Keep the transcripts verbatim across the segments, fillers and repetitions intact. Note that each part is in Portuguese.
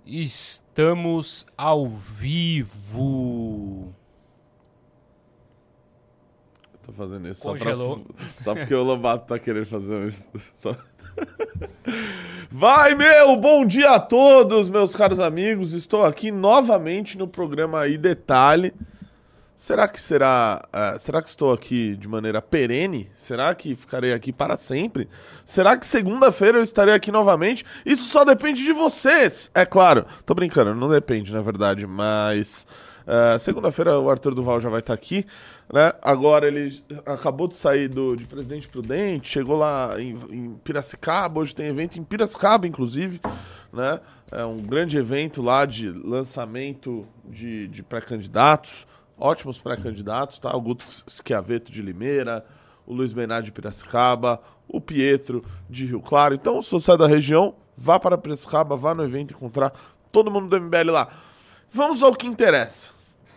Estamos ao vivo. Eu tô fazendo isso Congelou. só, pra, só porque o Lobato tá querendo fazer isso. Só... Vai, meu! Bom dia a todos, meus caros amigos. Estou aqui novamente no programa Aí Detalhe. Será que será... Uh, será que estou aqui de maneira perene? Será que ficarei aqui para sempre? Será que segunda-feira eu estarei aqui novamente? Isso só depende de vocês! É claro, tô brincando, não depende, na verdade, mas... Uh, segunda-feira o Arthur Duval já vai estar aqui, né? Agora ele acabou de sair do, de Presidente Prudente, chegou lá em, em Piracicaba, hoje tem evento em Piracicaba, inclusive, né? É um grande evento lá de lançamento de, de pré-candidatos, ótimos pré-candidatos, tá? O Guto Schiavetto de Limeira, o Luiz Bernardo de Piracicaba, o Pietro de Rio Claro. Então, se você é da região, vá para Piracicaba, vá no evento encontrar todo mundo do M B L lá. Vamos ao que interessa.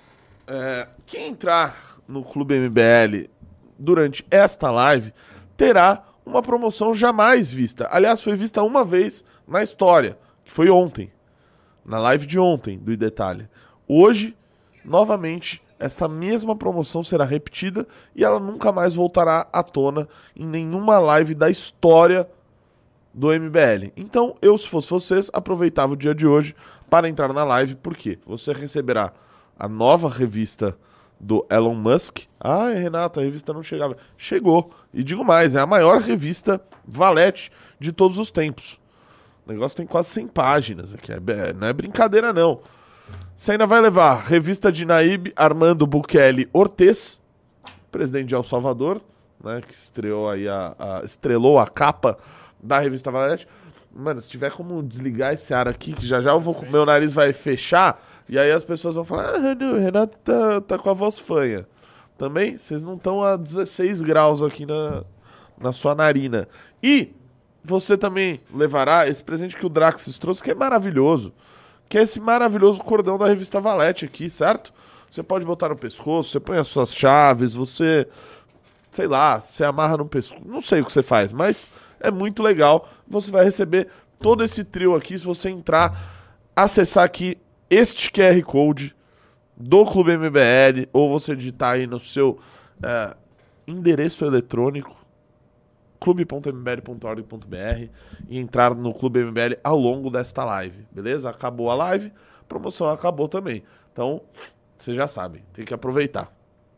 É, quem entrar no Clube M B L durante esta live terá uma promoção jamais vista. Aliás, foi vista uma vez na história, que foi ontem, na live de ontem do iDetalhe. Hoje, novamente, esta mesma promoção será repetida e ela nunca mais voltará à tona em nenhuma live da história do M B L. Então, eu, se fosse vocês, aproveitava o dia de hoje para entrar na live, porque você receberá a nova revista do Elon Musk. Ah, Renato, a revista não chegava. Chegou. E digo mais, é a maior revista valete de todos os tempos. O negócio tem quase cem páginas aqui. É, não é brincadeira, não. Você ainda vai levar a revista de Nayib Armando Bukele Ortiz, presidente de El Salvador, né, que estreou aí a, a, estrelou a capa da revista Valete. Mano, se tiver como desligar esse ar aqui, que já já eu vou, meu nariz vai fechar, e aí as pessoas vão falar, ah, não, o Renato tá, tá com a voz fanha. Também, vocês não estão a dezesseis graus aqui na, na sua narina. E você também levará esse presente que o Draxis trouxe, que é maravilhoso, que é esse maravilhoso cordão da revista Valete aqui, certo? Você pode botar no pescoço, você põe as suas chaves, você, sei lá, você amarra no pescoço, não sei o que você faz, mas é muito legal. Você vai receber todo esse trio aqui se você entrar, acessar aqui este Q R Code do Clube M B L, ou você digitar aí no seu é, endereço eletrônico, clube ponto m b l ponto org ponto b r, e entrar no Clube M B L ao longo desta live, beleza? Acabou a live, a promoção acabou também. Então, vocês já sabem, tem que aproveitar.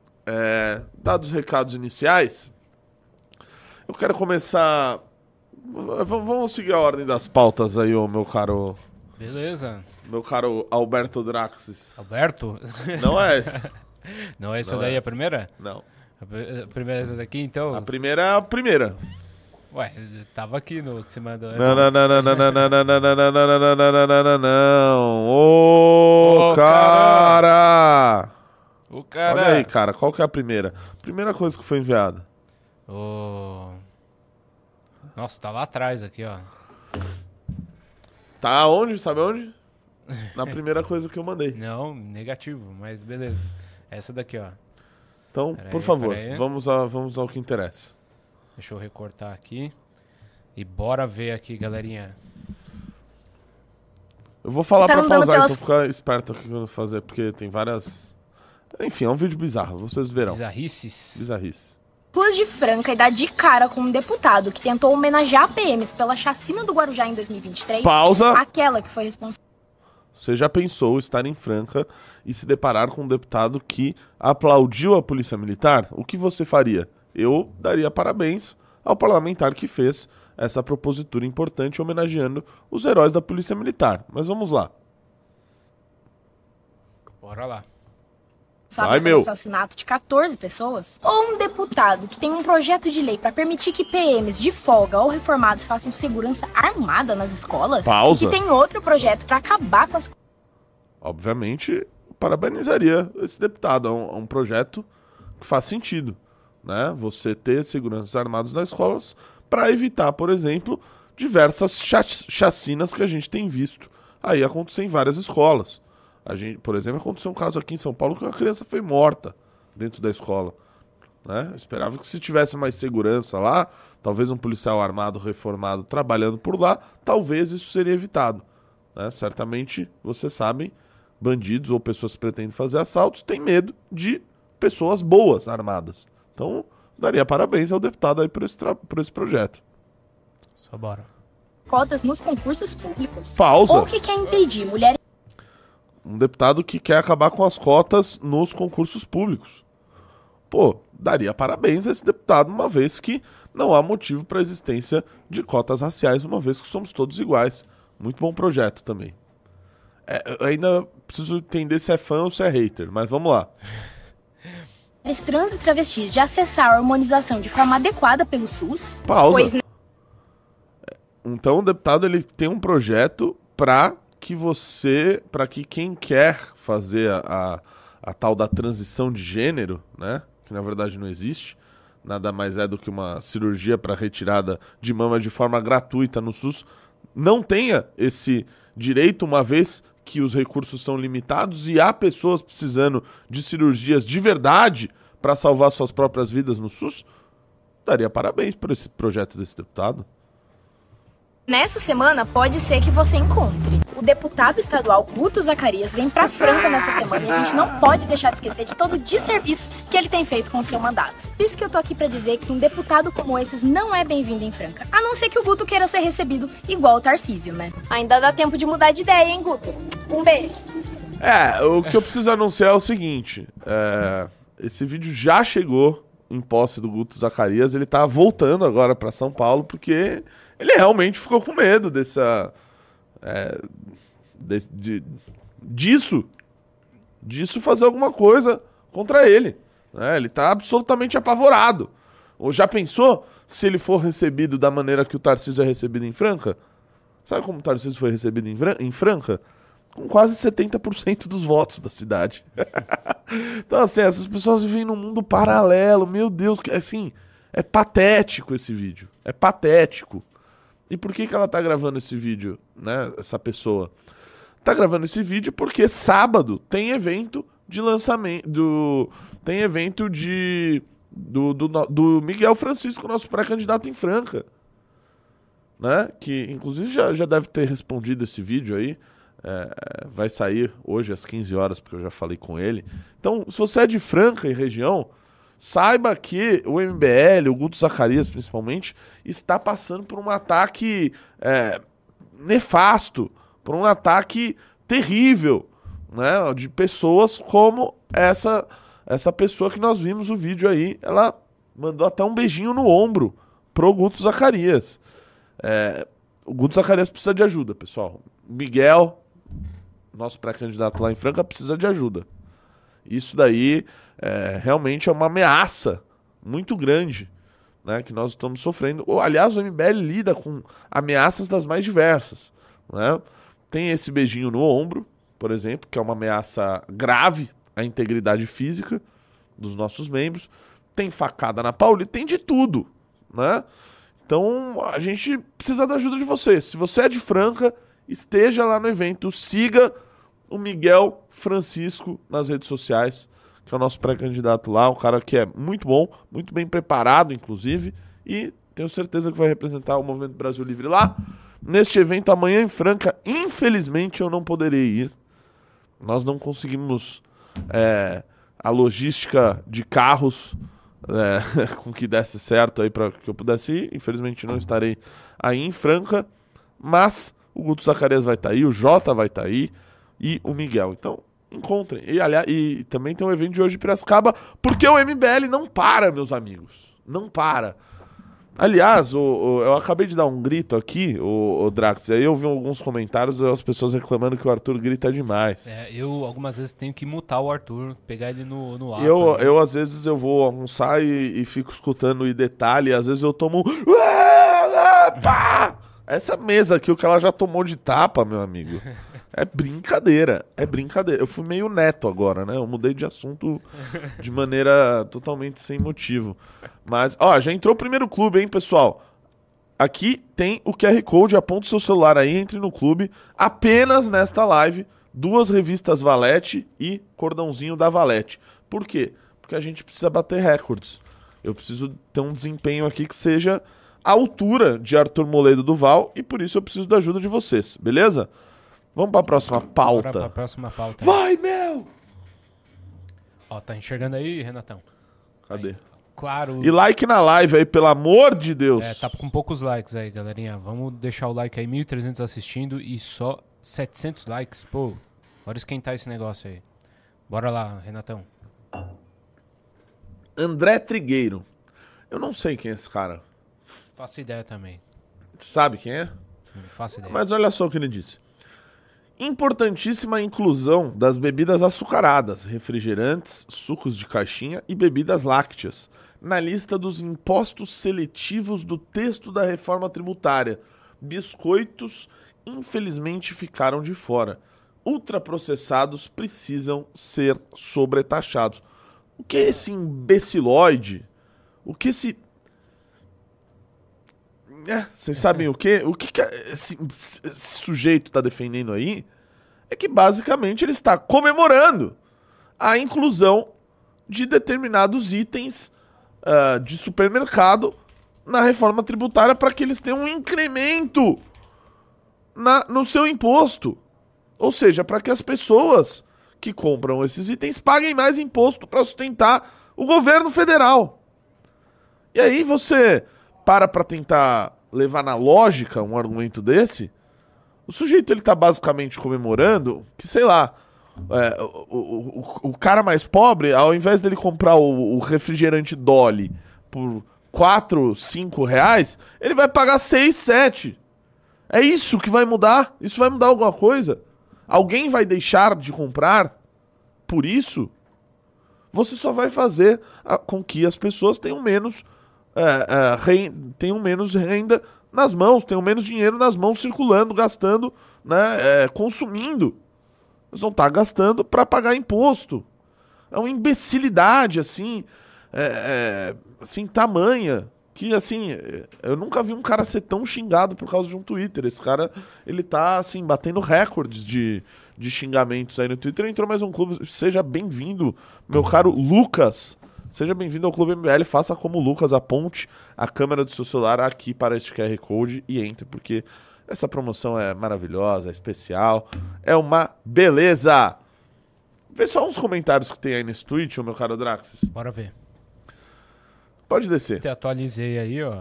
É, dados os recados iniciais, eu quero começar... V- vamos seguir a ordem das pautas aí, ô meu caro... Beleza. Meu caro Alberto Draxis. Alberto? Não é esse. Não é essa Não daí é a essa. primeira? Não. A pri- a primeira é essa daqui, então? A primeira é a primeira. Ué, tava aqui no que você mandou. Essa... Não, não, não, não, não, não, não, não, não, não, não, não, não, não, não, não, não. Ô, Ô, cara! O cara... Olha aí, cara, qual que é a primeira? Primeira coisa que foi enviada. Ô... Nossa, tá lá atrás aqui, ó. Tá onde? Sabe onde? Na primeira coisa que eu mandei. Não, negativo, mas beleza. Essa daqui, ó. Então, Pera por aí, favor, pera aí. vamos, a, vamos ao que interessa. Deixa eu recortar aqui. E bora ver aqui, galerinha. Eu vou falar Tá pra andando pausar, pelas- então ficar esperto aqui quando eu fazer, porque tem várias... Enfim, é um vídeo bizarro, vocês verão. Bizarrices. Bizarrice. Ruas de Franca e dá de cara com um deputado que tentou homenagear P Ms pela chacina do Guarujá em dois mil e vinte e três. Pausa. Aquela que foi responsável. Você já pensou estar em Franca e se deparar com um deputado que aplaudiu a polícia militar? O que você faria? Eu daria parabéns ao parlamentar que fez essa propositura importante homenageando os heróis da polícia militar. Mas vamos lá. Bora lá. Vai, pelo meu. assassinato de quatorze pessoas? Ou um deputado que tem um projeto de lei para permitir que P Ms de folga ou reformados façam segurança armada nas escolas? Pausa. E que tem outro projeto para acabar com as... Obviamente, parabenizaria esse deputado. É um, é um projeto que faz sentido, né? Você ter seguranças armados nas escolas para evitar, por exemplo, diversas cha- chacinas que a gente tem visto aí acontecer em várias escolas. A gente, por exemplo, aconteceu um caso aqui em São Paulo que uma criança foi morta dentro da escola, né? Eu esperava que se tivesse mais segurança lá, talvez um policial armado reformado trabalhando por lá, talvez isso seria evitado. né? Certamente, vocês sabem, bandidos ou pessoas que pretendem fazer assaltos têm medo de pessoas boas armadas. Então, daria parabéns ao deputado aí por esse, por esse projeto. Só bora. Cotas nos concursos públicos. Pausa. Ou que quer impedir mulheres... Um deputado que quer acabar com as cotas nos concursos públicos. Pô, daria parabéns a esse deputado, uma vez que não há motivo para a existência de cotas raciais, uma vez que somos todos iguais. Muito bom projeto também. É, eu ainda preciso entender se é fã ou se é hater, mas vamos lá. trans e travestis de acessar a hormonização de forma adequada pelo SUS. Pausa. Pois... Então o deputado ele tem um projeto para que você, para que quem quer fazer a, a, a tal da transição de gênero, né, que na verdade não existe, nada mais é do que uma cirurgia para retirada de mama de forma gratuita no SUS, não tenha esse direito, uma vez que os recursos são limitados e há pessoas precisando de cirurgias de verdade para salvar suas próprias vidas no SUS. Daria parabéns por esse projeto desse deputado. Nessa semana, pode ser que você encontre. O deputado estadual Guto Zacarias vem pra Franca nessa semana e a gente não pode deixar de esquecer de todo o desserviço que ele tem feito com o seu mandato. Por isso que eu tô aqui pra dizer que um deputado como esses não é bem-vindo em Franca. A não ser que o Guto queira ser recebido igual o Tarcísio, né? Ainda dá tempo de mudar de ideia, hein, Guto? Um beijo. É, o que eu preciso anunciar é o seguinte. É, esse vídeo já chegou em posse do Guto Zacarias. Ele tá voltando agora pra São Paulo porque... ele realmente ficou com medo dessa, é, de, de, disso, disso fazer alguma coisa contra ele. Né? Ele tá absolutamente apavorado. Ou já pensou se ele for recebido da maneira que o Tarcísio é recebido em Franca? Sabe como o Tarcísio foi recebido em, em Franca? Com quase setenta por cento dos votos da cidade. Então, assim, essas pessoas vivem num mundo paralelo. Meu Deus, assim, é patético esse vídeo. É patético. E por que que ela tá gravando esse vídeo, né, essa pessoa? Tá gravando esse vídeo porque sábado tem evento de lançamento, do, tem evento de, do, do, do Miguel Francisco, nosso pré-candidato em Franca. Né, que inclusive já, já deve ter respondido esse vídeo aí, é, vai sair hoje às quinze horas, porque eu já falei com ele. Então, se você é de Franca e região... saiba que o M B L, o Guto Zacarias principalmente, está passando por um ataque é, nefasto, por um ataque terrível, né, de pessoas como essa, essa pessoa que nós vimos o vídeo aí. Ela mandou até um beijinho no ombro pro Guto Zacarias. É, o Guto Zacarias precisa de ajuda, pessoal. Miguel, nosso pré-candidato lá em Franca, precisa de ajuda. Isso daí é, realmente é uma ameaça muito grande, né, que nós estamos sofrendo. Aliás, o M B L lida com ameaças das mais diversas. Né? Tem esse beijinho no ombro, por exemplo, que é uma ameaça grave à integridade física dos nossos membros. Tem facada na Paulista, tem de tudo. Né? Então a gente precisa da ajuda de vocês. Se você é de Franca, esteja lá no evento, siga o Miguel Francisco nas redes sociais, que é o nosso pré-candidato lá, um cara que é muito bom, muito bem preparado, inclusive, e tenho certeza que vai representar o Movimento Brasil Livre lá. Neste evento, amanhã em Franca, infelizmente eu não poderei ir. Nós não conseguimos é, a logística de carros é, com que desse certo aí para que eu pudesse ir. Infelizmente não estarei aí em Franca, mas o Guto Zacarias vai estar aí, o Jota vai estar aí, e o Miguel. Então, encontrem. E, aliás, e também tem um evento de hoje em Piracicaba, porque o M B L não para, meus amigos. Não para. Aliás, o, o, eu acabei de dar um grito aqui, o, o Drax, e aí eu vi alguns comentários das pessoas reclamando que o Arthur grita demais. É, eu algumas vezes tenho que mutar o Arthur, pegar ele no, no ato. Eu, né? eu, às vezes, eu vou almoçar e, e fico escutando e detalhe, e às vezes eu tomo... Essa mesa aqui, o que ela já tomou de tapa, meu amigo, é brincadeira, é brincadeira. Eu fui meio neto agora, né? Eu mudei de assunto de maneira totalmente sem motivo. Mas, ó, já entrou o primeiro clube, hein, pessoal? Aqui tem o Q R Code, aponta o seu celular aí, entre no clube. Apenas nesta live, duas revistas Valete e cordãozinho da Valete. Por quê? Porque a gente precisa bater recordes. Eu preciso ter um desempenho aqui que seja à altura de Arthur Moledo Duval e por isso eu preciso da ajuda de vocês, beleza? Vamos pra próxima pauta. Bora pra próxima pauta. Vai, meu! Ó, tá enxergando aí, Renatão? Cadê? Aí, claro. E like na live aí, pelo amor de Deus. É, tá com poucos likes aí, galerinha. Vamos deixar o like aí, mil e trezentos assistindo e só setecentos likes. Pô, bora esquentar esse negócio aí. Bora lá, Renatão. André Trigueiro. Eu não sei quem é esse cara. Faço ideia também. Sabe quem é? Não faço ideia. Mas olha só o que ele disse. Importantíssima inclusão das bebidas açucaradas, refrigerantes, sucos de caixinha e bebidas lácteas na lista dos impostos seletivos do texto da reforma tributária. Biscoitos, infelizmente, ficaram de fora. Ultraprocessados precisam ser sobretaxados. O que é esse imbecilóide? O que esse... É, vocês sabem o quê? O que, que esse, esse sujeito está defendendo aí é que basicamente ele está comemorando a inclusão de determinados itens uh, de supermercado na reforma tributária para que eles tenham um incremento na, no seu imposto. Ou seja, para que as pessoas que compram esses itens paguem mais imposto para sustentar o governo federal. E aí você... para pra tentar levar na lógica um argumento desse, o sujeito ele tá basicamente comemorando que, sei lá, é, o, o, o cara mais pobre, ao invés dele comprar o, o refrigerante Dolly por quatro, cinco reais, ele vai pagar seis, sete. É isso que vai mudar? Isso vai mudar alguma coisa? Alguém vai deixar de comprar por isso? Você só vai fazer a, com que as pessoas tenham menos... É, é, renda, tenham menos renda nas mãos, tenham menos dinheiro nas mãos circulando, gastando, né, é, consumindo. Eles vão estar gastando para pagar imposto. É uma imbecilidade, assim, é, é, assim, tamanha, que, assim, eu nunca vi um cara ser tão xingado por causa de um Twitter. Esse cara, ele tá, assim, batendo recordes de, de xingamentos aí no Twitter. Entrou mais um clube, seja bem-vindo, meu caro Lucas. Seja bem-vindo ao Clube M B L, faça como o Lucas, aponte a câmera do seu celular aqui para este Q R Code e entre, porque essa promoção é maravilhosa, é especial, é uma beleza. Vê só uns comentários que tem aí nesse tweet, meu caro Draxis. Bora ver. Pode descer. Te atualizei aí, ó.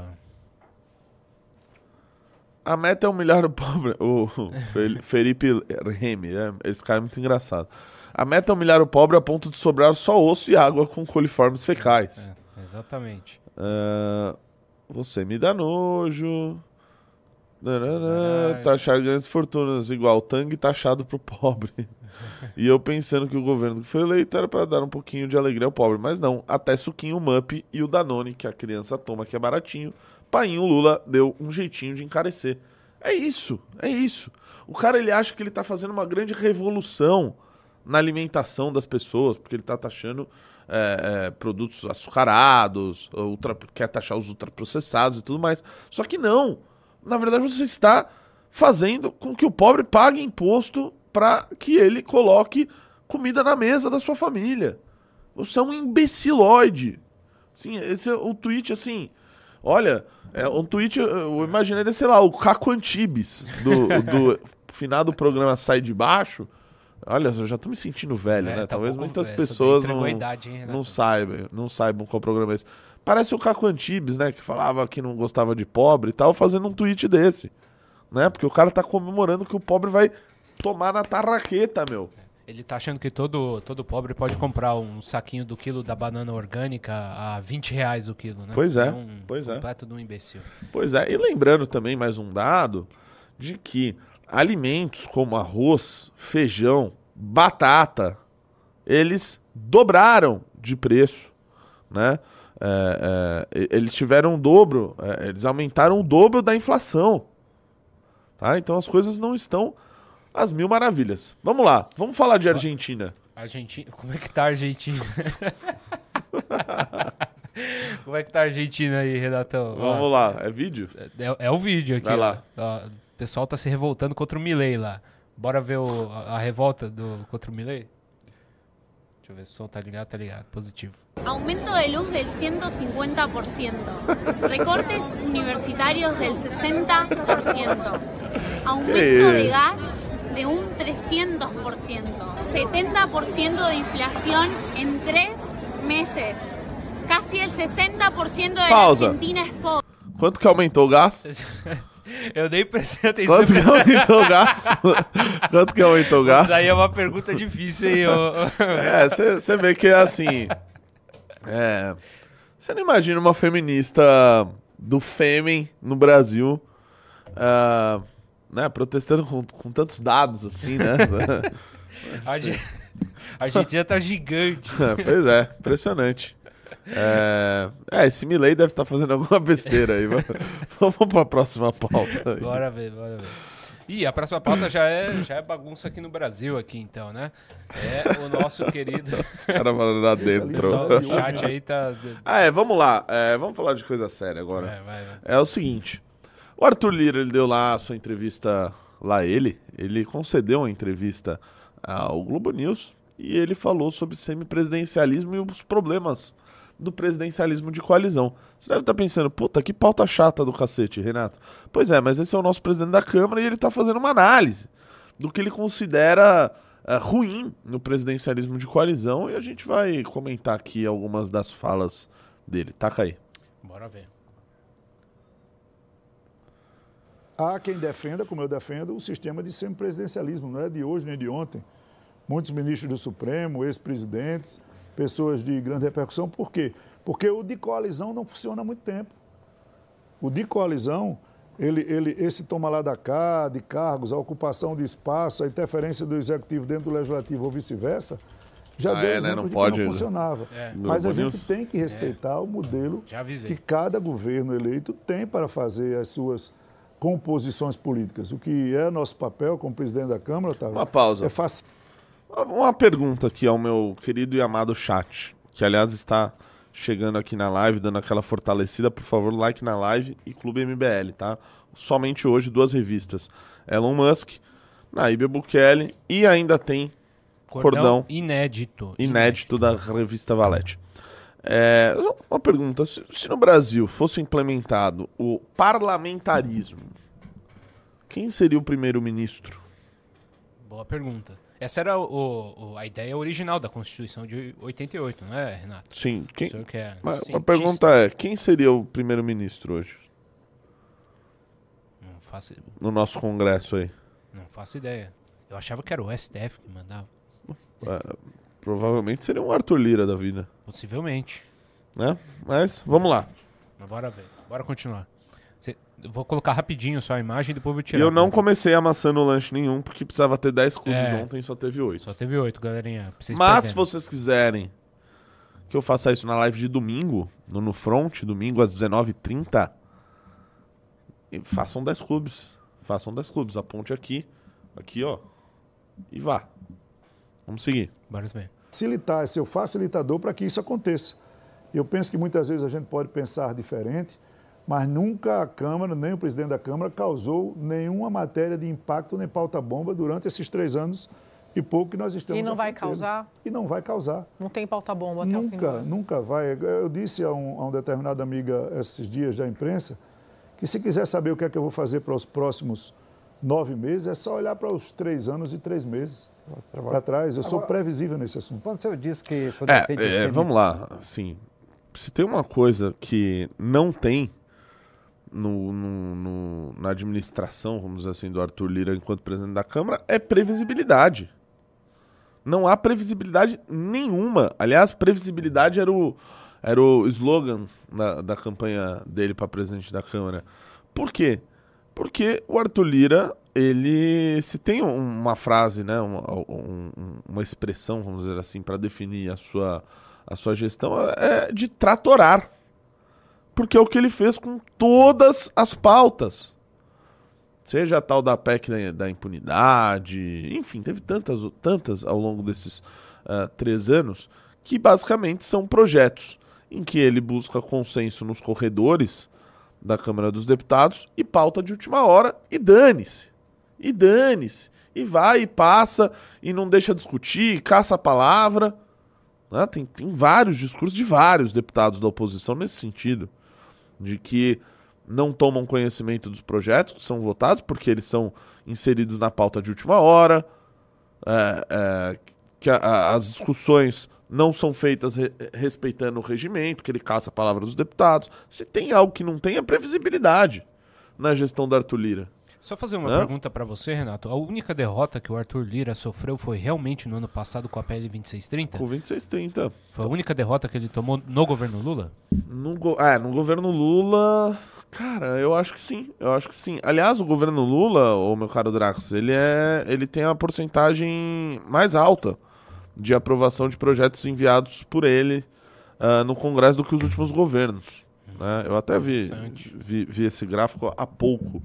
A meta é humilhar o pobre. O Felipe Remy, né? Esse cara é muito engraçado. A meta é humilhar o pobre a ponto de sobrar só osso e água com coliformes fecais. É, exatamente. Uh, você me dá nojo. Nanana, taxar grandes fortunas, igual Tang taxado pro pobre. E eu pensando que o governo que foi eleito era para dar um pouquinho de alegria ao pobre. Mas não, até suquinho Mup e o Danone, que a criança toma, que é baratinho. Painho Lula deu um jeitinho de encarecer. É isso, é isso. O cara, ele acha que ele tá fazendo uma grande revolução na alimentação das pessoas, porque ele tá taxando é, é, produtos açucarados, ultra, quer taxar os ultraprocessados e tudo mais. Só que não. Na verdade, você está fazendo com que o pobre pague imposto para que ele coloque comida na mesa da sua família. Você é um imbecilóide. Assim, esse é o tweet, assim... Olha, é um tweet, eu imaginei, sei lá, o Caco Antibes, do, do final do programa Sai de Baixo. Olha, eu já tô me sentindo velho, é, né? Tá Talvez muitas velho, pessoas não, idade, hein, não, saibam, não saibam qual programa é esse. Parece o Caco Antibes, né? Que falava que não gostava de pobre e tal, fazendo um tweet desse. Né? Porque o cara tá comemorando que o pobre vai tomar na tarraqueta, meu. Ele tá achando que todo, todo pobre pode comprar um saquinho do quilo da banana orgânica a vinte reais o quilo, né? Pois é, é um pois é. Completo de um imbecil. Pois é, e lembrando também mais um dado de que alimentos como arroz, feijão, batata, eles dobraram de preço, né? É, é, eles tiveram o dobro, é, eles aumentaram o dobro da inflação, tá? Então as coisas não estão às mil maravilhas. Vamos lá, vamos falar de Argentina. Argentina, como é que tá a Argentina? Como é que tá a Argentina aí, Renatão? Vamos ó, lá, é vídeo? É, é o vídeo aqui. Vai lá. Ó, o pessoal tá se revoltando contra o Milei lá. Bora ver o, a, a revolta do, contra o Milei? Deixa eu ver se o som tá ligado, tá ligado, positivo. Aumento de luz del ciento cincuenta por ciento. Recortes universitarios del sesenta por ciento. Aumento de gas de un trescientos por ciento. setenta por ciento de inflación en tres meses. Casi el sesenta por ciento de Pausa. la Argentina es pobre. Quanto que aumentou o gás? Eu nem prestei atenção. Quanto que aumentou o gás? Quanto que aumentou o gás? Isso aí é uma pergunta difícil, hein? ô- É, você vê que é assim. É. Você não imagina uma feminista do Fêmen no Brasil, ah, né, protestando com, com tantos dados assim, né? A Arge- a Argentina tá gigante. Pois é, impressionante. É, é, esse Milei deve estar fazendo alguma besteira aí. Vamos, vamos pra próxima pauta. Bora ver, bora ver. Ih, a próxima pauta já é, já é bagunça aqui no Brasil, aqui então, né? É o nosso querido... Os caras falando lá O dentro. pessoal do chat aí tá... Ah, é, vamos lá. É, vamos falar de coisa séria agora. Vai, vai, vai. É o seguinte, o Arthur Lira, ele deu lá a sua entrevista, lá ele, ele concedeu uma entrevista ao Globo News e ele falou sobre semipresidencialismo e os problemas do presidencialismo de coalizão. Você deve estar pensando, puta, que pauta chata do cacete, Renato. Pois é, mas esse é o nosso presidente da Câmara e ele está fazendo uma análise do que ele considera uh, ruim no presidencialismo de coalizão e a gente vai comentar aqui algumas das falas dele. Taca aí. Bora ver. Há quem defenda, como eu defendo, o sistema de semipresidencialismo, não é de hoje nem de ontem. Muitos ministros do Supremo, ex-presidentes, pessoas de grande repercussão. Por quê? Porque o de coalizão não funciona há muito tempo. O de coalizão, ele, ele, esse toma lá da cá, de cargos, a ocupação de espaço, a interferência do executivo dentro do legislativo ou vice-versa, já Ah, deu é, né? exemplo Não de pode, que né? não funcionava. É. Mas a Globo gente News. tem que respeitar o modelo Já avisei. que cada governo eleito tem para fazer as suas composições políticas. O que é nosso papel como presidente da Câmara, Otávio, Uma pausa. é fácil. Uma pergunta aqui ao meu querido e amado chat, que aliás está chegando aqui na live, dando aquela fortalecida. Por favor, like na live e Clube M B L, tá? Somente hoje duas revistas. Elon Musk, Nayib Bukele e ainda tem Cordão inédito. inédito da revista Valete. É, uma pergunta, se, se no Brasil fosse implementado o parlamentarismo, quem seria o primeiro-ministro? Boa pergunta. Essa era o, o- a ideia original da Constituição de oitenta e oito, não é, Renato? Sim, quem, O senhor que é mas a cientista. pergunta é, quem seria o primeiro-ministro hoje Não faço, no nosso congresso aí? não faço ideia. Eu achava que era o S T F que mandava. É, provavelmente seria um Arthur Lira da vida, Possivelmente. né? Mas vamos lá. Mas bora ver. Bora continuar. Cê- eu vou colocar rapidinho só a imagem e depois eu vou E tirar. eu não tá? comecei amassando lanche nenhum, porque precisava ter dez clubes É. ontem e só teve oito. Só teve oito, galerinha. Pra vocês Mas se perderem. vocês quiserem que eu faça isso na live de domingo, no, no Front, domingo às dezenove e trinta, e façam dez clubes. Façam dez clubes. Aponte aqui, aqui, ó, e vá. Vamos seguir. Bora ver. Facilitar, ser o facilitador para que isso aconteça. Eu penso que muitas vezes a gente pode pensar diferente, mas nunca a Câmara, nem o presidente da Câmara, causou nenhuma matéria de impacto nem pauta-bomba durante esses três anos e pouco que nós estamos E não à vai frente dele. causar? E não vai causar. Não tem pauta-bomba até o fim do Nunca, ano. nunca vai. Eu disse a um, a um determinado amiga esses dias da imprensa que se quiser saber o que é que eu vou fazer para os próximos nove meses, é só olhar para os três anos e três meses para trás. Eu sou Agora- previsível nesse assunto. Quando o senhor disse que foi É, feito é, semi- vamos lá. Assim, se tem uma coisa que não tem no, no- no- na administração, vamos dizer assim, do Arthur Lira enquanto presidente da Câmara, é previsibilidade. Não há previsibilidade nenhuma. Aliás, previsibilidade era o, era o slogan da, da campanha dele para presidente da Câmara. Por quê? Porque o Arthur Lira, ele se tem um- uma frase, né, uma, um- um- uma expressão, vamos dizer assim, para definir a sua, a sua gestão, é de tratorar. Porque é o que ele fez com todas as pautas. Seja a tal da P E C da, da impunidade, enfim, teve tantas, tantas ao longo desses ah, três anos, que basicamente são projetos em que ele busca consenso nos corredores da Câmara dos Deputados e pauta de última hora, e dane-se. E dane-se. E vai e passa, e não deixa discutir, caça a palavra. Né? Tem, tem vários discursos de vários deputados da oposição nesse sentido. De que não tomam conhecimento dos projetos que são votados, porque eles são inseridos na pauta de última hora, é, é, que a, a, as discussões não são feitas re, respeitando o regimento, que ele caça a palavra dos deputados. Se tem algo que não tem, é previsibilidade na gestão do Arthur Lira. Só fazer uma Hã? pergunta pra você, Renato. A única derrota que o Arthur Lira sofreu foi realmente no ano passado com a P L vinte e seis trinta? Com vinte e seis trinta. Foi a única derrota que ele tomou no governo Lula? No, go é, no governo Lula... Cara, eu acho que sim. Eu acho que sim. Aliás, o governo Lula, ô meu caro Drax, ele, é, ele tem a porcentagem mais alta de aprovação de projetos enviados por ele uh, no Congresso do que os últimos governos. Né? Eu até vi, vi, vi esse gráfico há pouco.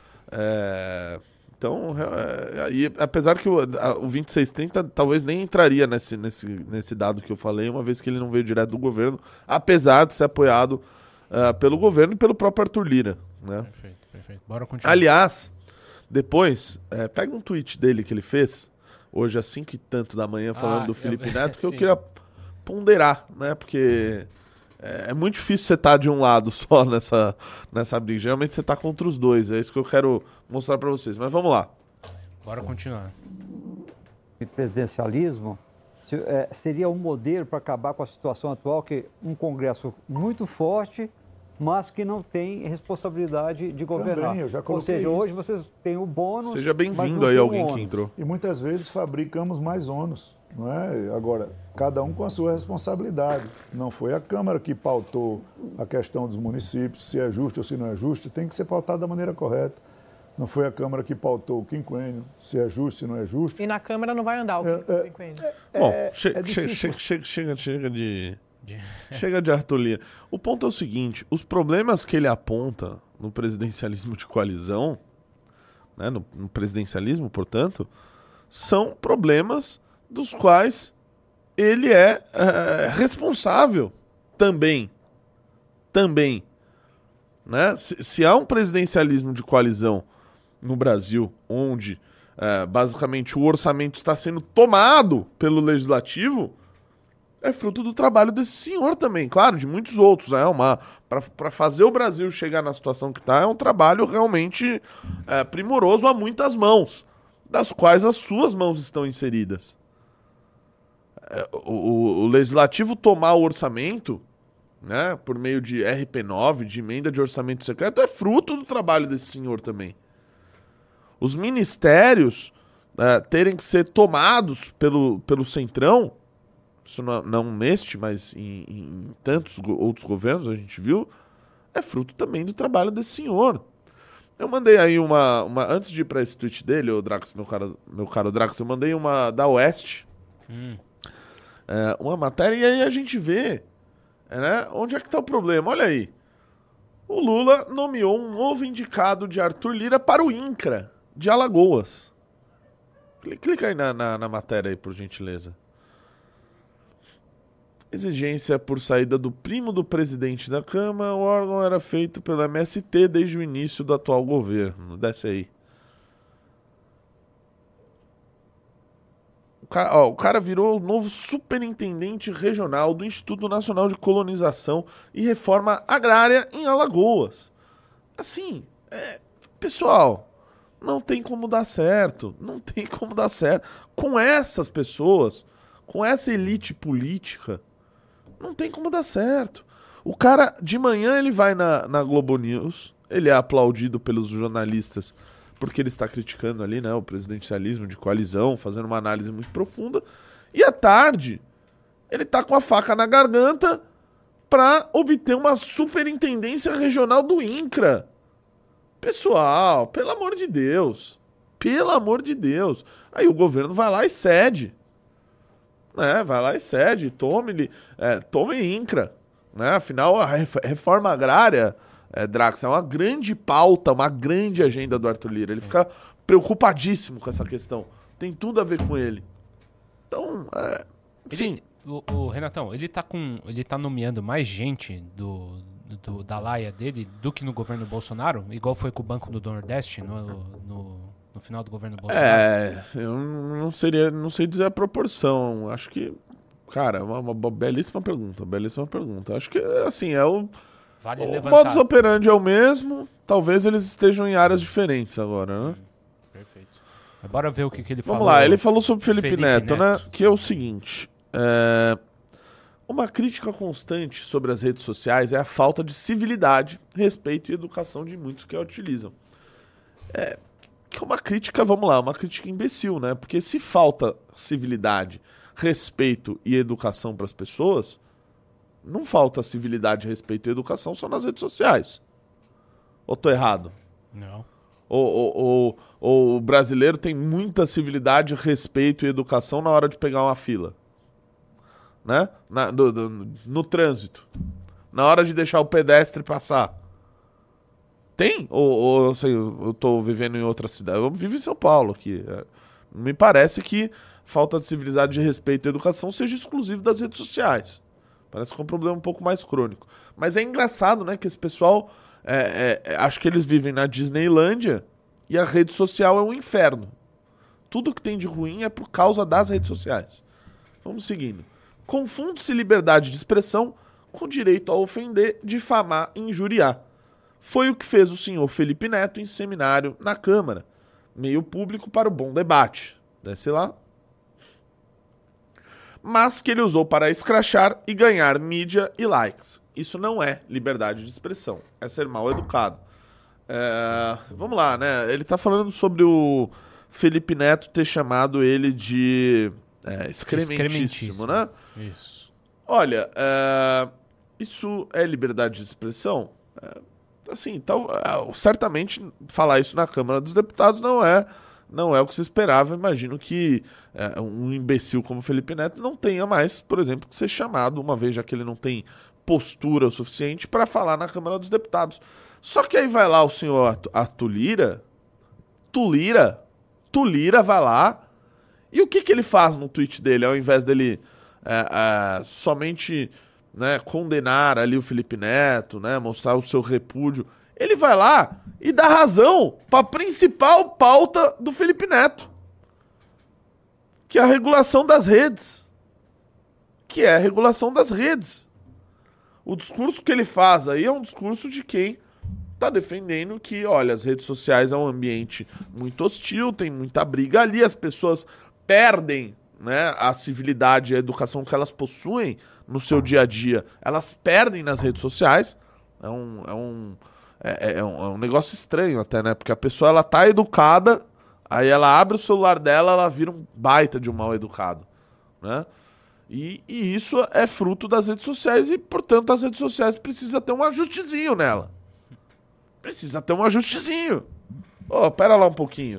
É, então, é, e, apesar que o, a, o vinte e seis trinta talvez nem entraria nesse, nesse, nesse dado que eu falei, uma vez que ele não veio direto do governo, apesar de ser apoiado uh, pelo governo e pelo próprio Arthur Lira. Né? Perfeito, perfeito. Bora continuar. Aliás, depois, é, pega um tweet dele que ele fez, hoje às cinco e tanto da manhã, falando Ah, do Felipe eu- Neto, que eu sim. queria ponderar, né? Porque é, é muito difícil você estar de um lado só nessa, nessa briga. Geralmente você tá contra os dois. É isso que eu quero mostrar pra vocês. Mas vamos lá. Bora continuar. de presidencialismo se- é, seria um modelo para acabar com a situação atual, que um Congresso muito forte, mas que não tem responsabilidade de governar. Também, eu já Ou coloquei seja, isso. hoje vocês têm o bônus. Seja mas bem-vindo não aí tem o alguém que ônus. entrou. E muitas vezes fabricamos mais ônus, não é? Agora, cada um com a sua responsabilidade. Não foi a Câmara que pautou a questão dos municípios, se é justo ou se não é justo, tem que ser pautado da maneira correta. Não foi a Câmara que pautou o quinquênio, se é justo, se não é justo. E na Câmara não vai andar o É, é, quinquênio. Bom, é che- che- difícil che- che- chega, chega de... De- Chega de Arthur Lira. O ponto é o seguinte, os problemas que ele aponta no presidencialismo de coalizão, né, no, no presidencialismo, portanto, são problemas dos quais ele é, é, responsável também. Também. Né? Se, se há um presidencialismo de coalizão no Brasil, onde é, basicamente o orçamento está sendo tomado pelo legislativo, é fruto do trabalho desse senhor também, claro, de muitos outros. É uma para fazer o Brasil chegar na situação que está, é um trabalho realmente é, primoroso a muitas mãos, das quais as suas mãos estão inseridas. É, o, o, o legislativo tomar o orçamento, né, por meio de R P nove, de emenda de orçamento secreto, é fruto do trabalho desse senhor também. Os ministérios é, terem que ser tomados pelo, pelo Centrão, isso não, não neste, mas em, em tantos go- outros governos a gente viu, é fruto também do trabalho desse senhor. Eu mandei aí uma... uma antes de ir para esse tweet dele, o Drax, meu caro, meu caro Drax, eu mandei uma da Oeste, Hum. é, uma matéria, e aí a gente vê, é, né, onde é que tá o problema. Olha aí. O Lula nomeou um novo indicado de Arthur Lira para o INCRA, de Alagoas. Cli- Clica aí na, na, na matéria aí, por gentileza. Exigência por saída do primo do presidente da Câmara, o órgão era feito pelo M S T desde o início do atual governo. Desce aí. O cara, ó, o cara virou o novo superintendente regional do Instituto Nacional de Colonização e Reforma Agrária em Alagoas. Assim, é, pessoal, não tem como dar certo. Não tem como dar certo. Com essas pessoas, com essa elite política, não tem como dar certo. O cara, de manhã, ele vai na, na Globo News, ele é aplaudido pelos jornalistas porque ele está criticando ali, né, o presidencialismo de coalizão, fazendo uma análise muito profunda. E à tarde, ele tá com a faca na garganta para obter uma superintendência regional do INCRA. Pessoal, pelo amor de Deus. Pelo amor de Deus. Aí o governo vai lá e cede. Né, vai lá e cede, tome, é, tome INCRA, né, afinal a ref- reforma agrária, é, Drax, é uma grande pauta, uma grande agenda do Arthur Lira, ele fica preocupadíssimo com essa questão, tem tudo a ver com ele, então, é, sim, Ele, o, o Renatão, ele tá com. Ele tá nomeando mais gente do, do- da laia dele do que no governo Bolsonaro, igual foi com o Banco do Nordeste no, no, no final do governo Bolsonaro. é, eu não seria, não sei dizer a proporção, acho que, cara, é uma, uma belíssima pergunta, belíssima pergunta, acho que, assim, é o... Vale o levantar. modus operandi é o mesmo, talvez eles estejam em áreas diferentes agora, né? Perfeito. Bora ver o que, que ele Vamos falou. lá, ele falou sobre Felipe, Felipe Neto, Neto. né? Que é o seguinte, é... uma crítica constante sobre as redes sociais é a falta de civilidade, respeito e educação de muitos que a utilizam. É que é uma crítica, vamos lá, uma crítica imbecil, né? Porque se falta civilidade, respeito e educação para as pessoas, não falta civilidade, respeito e educação só nas redes sociais. Ou tô errado? Não. Ou, ou, ou, ou o brasileiro tem muita civilidade, respeito e educação na hora de pegar uma fila? Né? Na, do, do, no trânsito. Na hora de deixar o pedestre passar. Tem? Ou, ou eu, sei, eu tô vivendo em outra cidade? Eu vivo em São Paulo aqui. Me parece que falta de civilidade, de respeito e educação seja exclusivo das redes sociais. Parece que é um problema um pouco mais crônico. Mas é engraçado, né? Que esse pessoal... É, é, acho que eles vivem na Disneylândia e a rede social é um inferno. Tudo que tem de ruim é por causa das redes sociais. Vamos seguindo. Confunde-se liberdade de expressão com direito a ofender, difamar e injuriar. Foi o que fez o senhor Felipe Neto em seminário na Câmara. Meio público para o bom debate. Desce lá. Mas que ele usou para escrachar e ganhar mídia e likes. Isso não é liberdade de expressão. É ser mal educado. É, vamos lá, né? Ele tá falando sobre o Felipe Neto ter chamado ele de é, excrementíssimo, Excrementíssimo. né? Isso. Olha, é, isso é liberdade de expressão? É, assim, então, é, certamente falar isso na Câmara dos Deputados não é, não é o que se esperava. Imagino que é, um imbecil como Felipe Neto não tenha mais, por exemplo, que ser chamado, uma vez já que ele não tem postura o suficiente para falar na Câmara dos Deputados. Só que aí vai lá o senhor Arthur Lira, Tulira, Tulira vai lá, e o que, que ele faz no tweet dele, ao invés dele é, é, somente, né, condenar ali o Felipe Neto, né, mostrar o seu repúdio, ele vai lá e dá razão para a principal pauta do Felipe Neto, que é a regulação das redes. Que é a regulação das redes. O discurso que ele faz aí é um discurso de quem está defendendo que, olha, as redes sociais é um ambiente muito hostil, tem muita briga ali, as pessoas perdem, né, a civilidade e a educação que elas possuem no seu dia a dia, elas perdem nas redes sociais. É um, é um, é, é um, é um negócio estranho até, né? Porque a pessoa, ela tá educada, aí ela abre o celular dela, ela vira um baita de um mal educado, né? E, e isso é fruto das redes sociais e, portanto, as redes sociais precisam ter um ajustezinho nela. Precisa ter um ajustezinho. Ô, oh, pera lá um pouquinho.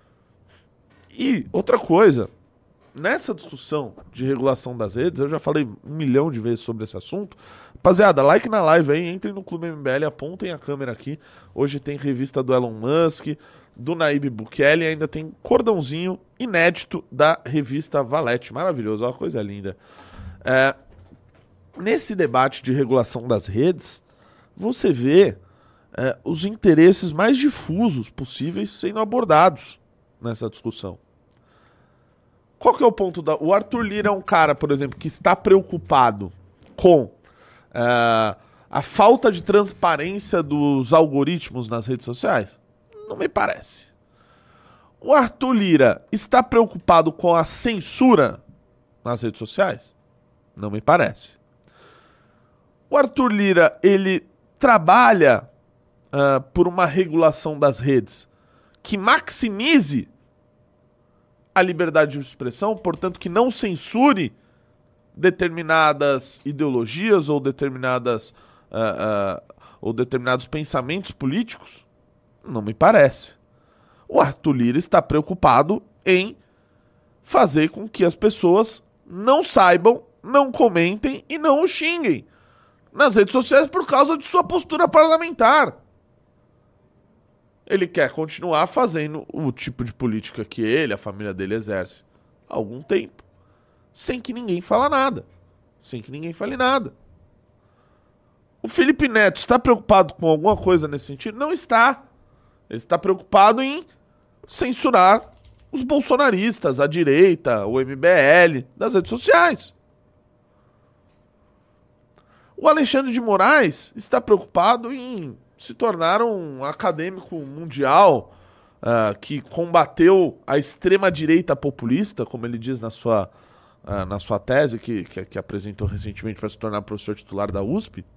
E outra coisa, nessa discussão de regulação das redes, eu já falei um milhão de vezes sobre esse assunto. Rapaziada, like na live aí, entrem no Clube M B L, apontem a câmera aqui. Hoje tem revista do Elon Musk, do Nayib Bukele, e ainda tem cordãozinho inédito da revista Valete. Maravilhoso, uma coisa linda. É, nesse debate de regulação das redes, você vê é, os interesses mais difusos possíveis sendo abordados nessa discussão. Qual que é o ponto da... O Arthur Lira é um cara, por exemplo, que está preocupado com é, a falta de transparência dos algoritmos nas redes sociais? Não me parece. O Arthur Lira está preocupado com a censura nas redes sociais? Não me parece. O Arthur Lira, ele trabalha uh, por uma regulação das redes que maximize a liberdade de expressão, portanto que não censure determinadas ideologias ou determinadas uh, uh, ou determinados pensamentos políticos? Não me parece. O Arthur Lira está preocupado em fazer com que as pessoas não saibam, não comentem e não o xinguem nas redes sociais por causa de sua postura parlamentar. Ele quer continuar fazendo o tipo de política que ele, a família dele exerce há algum tempo, sem que ninguém fale nada. Sem que ninguém fale nada. O Felipe Neto está preocupado com alguma coisa nesse sentido? Não está. Ele está preocupado em censurar os bolsonaristas, a direita, o M B L, das redes sociais. O Alexandre de Moraes está preocupado em se tornar um acadêmico mundial uh, que combateu a extrema-direita populista, como ele diz na sua, uh, na sua tese, que, que, que apresentou recentemente para se tornar professor titular da U S P.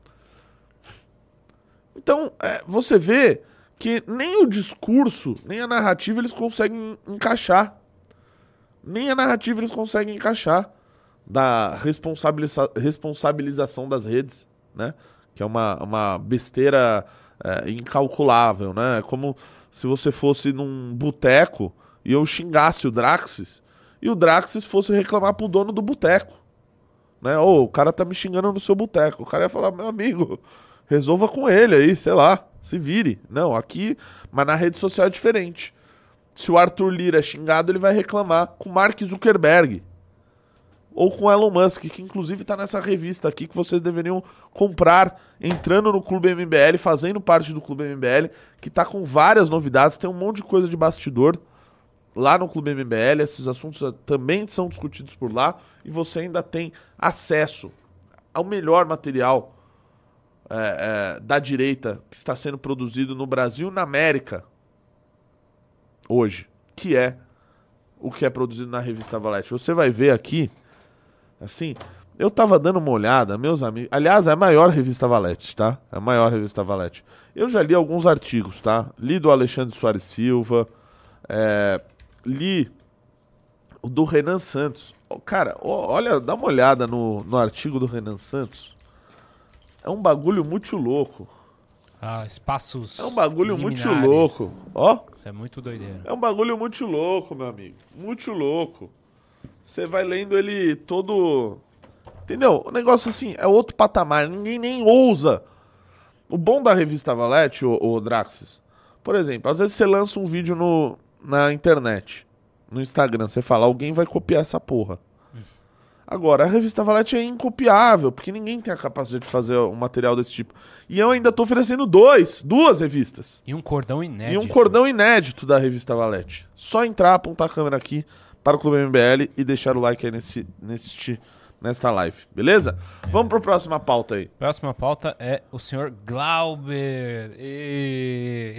Então, é, você vê que nem o discurso, nem a narrativa eles conseguem encaixar. Nem a narrativa eles conseguem encaixar da responsabiliza responsabilização das redes, né? Que é uma, uma besteira é, incalculável, né? É como se você fosse num boteco e eu xingasse o Draxis e o Draxis fosse reclamar pro dono do boteco, né? Ô, o cara tá me xingando no seu boteco. O cara ia falar, meu amigo, resolva com ele aí, sei lá, se vire. Não, aqui, mas na rede social é diferente. Se o Arthur Lira é xingado, ele vai reclamar com Mark Zuckerberg. Ou com Elon Musk, que inclusive está nessa revista aqui, que vocês deveriam comprar, entrando no Clube M B L, fazendo parte do Clube M B L, que está com várias novidades, tem um monte de coisa de bastidor lá no Clube M B L, esses assuntos também são discutidos por lá, e você ainda tem acesso ao melhor material é, é, da direita que está sendo produzido no Brasil e na América hoje, que é o que é produzido na revista Valete. Você vai ver aqui, assim, eu tava dando uma olhada, meus amigos, aliás, é a maior revista Valete, tá? É a maior revista Valete. Eu já li alguns artigos, tá? Li do Alexandre Soares Silva, é, li o do Renan Santos. Cara, olha, dá uma olhada no, no artigo do Renan Santos. É um bagulho muito louco. Ah, espaços. É um bagulho muito liminares. louco. Ó. Isso é muito doideira. É um bagulho muito louco, meu amigo. Muito louco. Você vai lendo ele todo... Entendeu? O negócio assim, é outro patamar. Ninguém nem ousa. O bom da revista Valete, o, o Draxis, por exemplo, às vezes você lança um vídeo no, na internet, no Instagram, você fala, alguém vai copiar essa porra. Agora, a revista Valete é incopiável, porque ninguém tem a capacidade de fazer um material desse tipo. E eu ainda tô oferecendo dois, duas revistas. E um cordão inédito. E um cordão inédito da revista Valete. Só entrar, apontar a câmera aqui para o Clube M B L e deixar o like aí nesse, nesse, nesta live, beleza? É. Vamos para a próxima pauta aí. Próxima pauta é o senhor Glauber. E...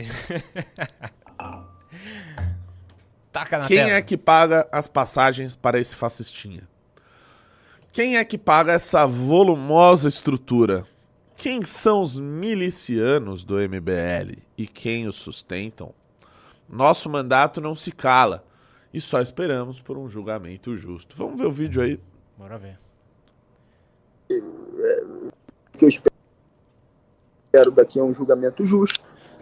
Taca na Quem tela. é que paga as passagens para esse fascistinha? Quem é que paga essa volumosa estrutura? Quem são os milicianos do M B L e quem os sustentam? Nosso mandato não se cala e só esperamos por um julgamento justo. Vamos ver o vídeo aí. Bora ver. Que eu espero daqui a um julgamento justo,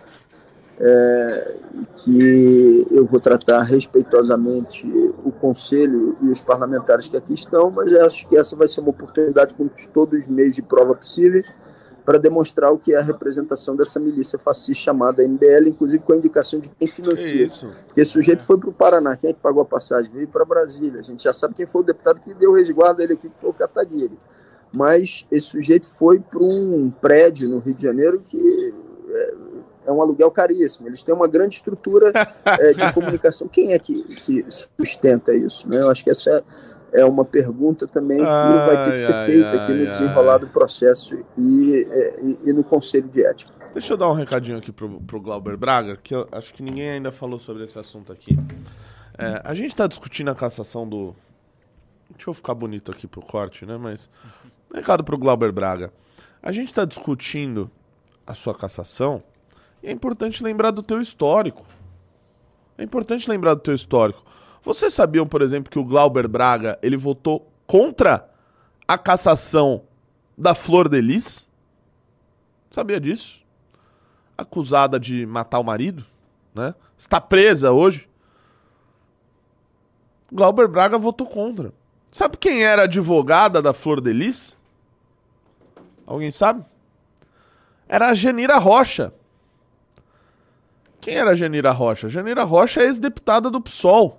é, que eu vou tratar respeitosamente o Conselho e os parlamentares que aqui estão, mas acho que essa vai ser uma oportunidade com todos os meios de prova possíveis para demonstrar o que é a representação dessa milícia fascista chamada M B L, inclusive com a indicação de quem financia. Isso. Porque esse sujeito foi para o Paraná, quem é que pagou a passagem? Veio para Brasília. A gente já sabe quem foi o deputado que deu resguardo a ele aqui, que foi o Kataguiri. Mas esse sujeito foi para um prédio no Rio de Janeiro que é, é um aluguel caríssimo. Eles têm uma grande estrutura é, de comunicação. Quem é que, que sustenta isso? Né? Eu acho que essa é, é uma pergunta também que ai, vai ter que ser ai, feita ai, aqui no ai, desenrolar do processo e, é, e, e no Conselho de Ética. Deixa eu dar um recadinho aqui pro, pro Glauber Braga, que eu acho que ninguém ainda falou sobre esse assunto aqui. É, a gente está discutindo a cassação do... Deixa eu ficar bonito aqui pro corte, né? Mas... Recado pro Glauber Braga. A gente está discutindo a sua cassação e é importante lembrar do teu histórico. É importante lembrar do teu histórico. Vocês sabiam, por exemplo, que o Glauber Braga ele votou contra a cassação da Flor de Lis? Sabia disso? Acusada de matar o marido, né? Está presa hoje. Glauber Braga votou contra. Sabe quem era a advogada da Flor de Lis? Alguém sabe? Era a Janira Rocha. Quem era a Janira Rocha? Janira Rocha é ex-deputada do P SOL.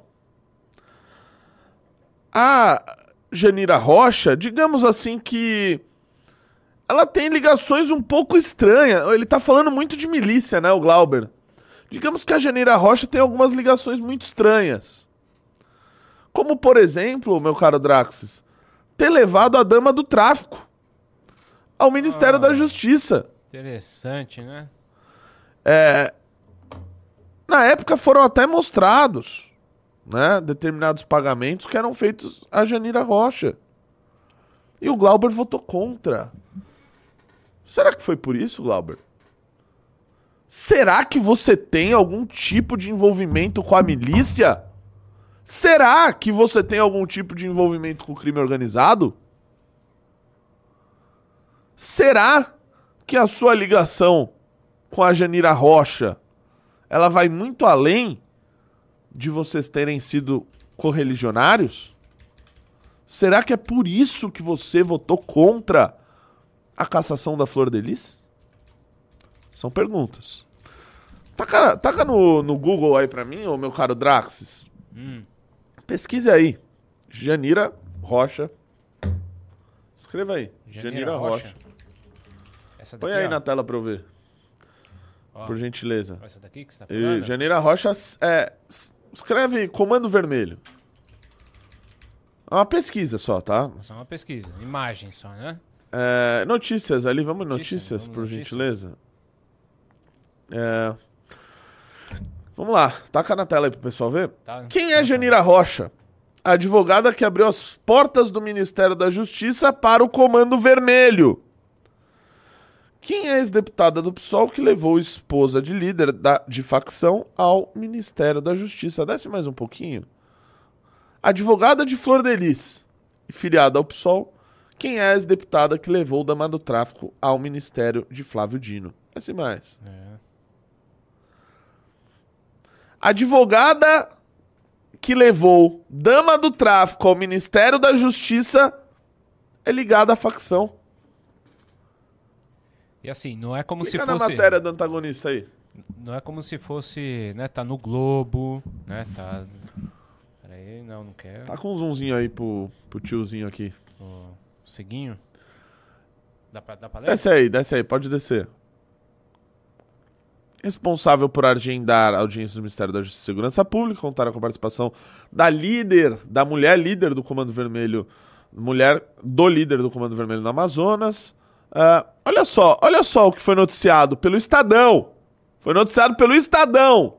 A Janira Rocha, digamos assim que ela tem ligações um pouco estranhas. Ele tá falando muito de milícia, né, o Glauber? Digamos que a Janira Rocha tem algumas ligações muito estranhas. Como, por exemplo, meu caro Draxis, ter levado a dama do tráfico. ao Ministério Ah. da Justiça. Interessante, né? É, na época foram até mostrados, né, determinados pagamentos que eram feitos a Janira Rocha. E o Glauber votou contra. Será que foi por isso, Glauber? Será que você tem algum tipo de envolvimento com a milícia? Será que você tem algum tipo de envolvimento com o crime organizado? Será que a sua ligação com a Janira Rocha, ela vai muito além de vocês terem sido correligionários? Será que é por isso que você votou contra a cassação da Flor de Lis? São perguntas. Taca, taca no, no Google aí pra mim, ô meu caro Draxis. Hum. Pesquise aí. Janira Rocha. Escreva aí. Janira Janira Rocha. Rocha. Essa Põe daqui, aí ó. na tela pra eu ver. Ó. Por gentileza. Essa daqui que você tá E falando? Janira Rocha, é, s- escreve Comando Vermelho. É uma pesquisa só, tá? Só uma pesquisa. Imagem só, né? É, notícias ali, vamos em Notícias, notícias, vamos por notícias. gentileza. É, vamos lá, taca na tela aí pro pessoal ver. Tá. Quem é Janira Rocha? A advogada que abriu as portas do Ministério da Justiça para o Comando Vermelho. Quem é a ex-deputada do P SOL que levou esposa de líder da, de facção ao Ministério da Justiça? Desce mais um pouquinho. Advogada de Flor de Lis e filiada ao P SOL. Quem é a ex-deputada que levou o dama do tráfico ao Ministério de Flávio Dino? Desce mais. É. Advogada que levou dama do tráfico ao Ministério da Justiça é ligada à facção. E assim, não é como Clica se na fosse... matéria do antagonista aí. Não é como se fosse, né, tá no Globo, né, tá... Peraí, não, não quero. Tá com um zoomzinho aí pro, pro tiozinho aqui. O Seguinho. Dá pra, dá pra ler? Desce aí, desce aí, pode descer. Responsável por agendar audiências do Ministério da Justiça e Segurança Pública, contaram com a participação da líder, da mulher líder do Comando Vermelho, mulher do líder do Comando Vermelho no Amazonas. Uh, olha só, olha só o que foi noticiado pelo Estadão. Foi noticiado pelo Estadão.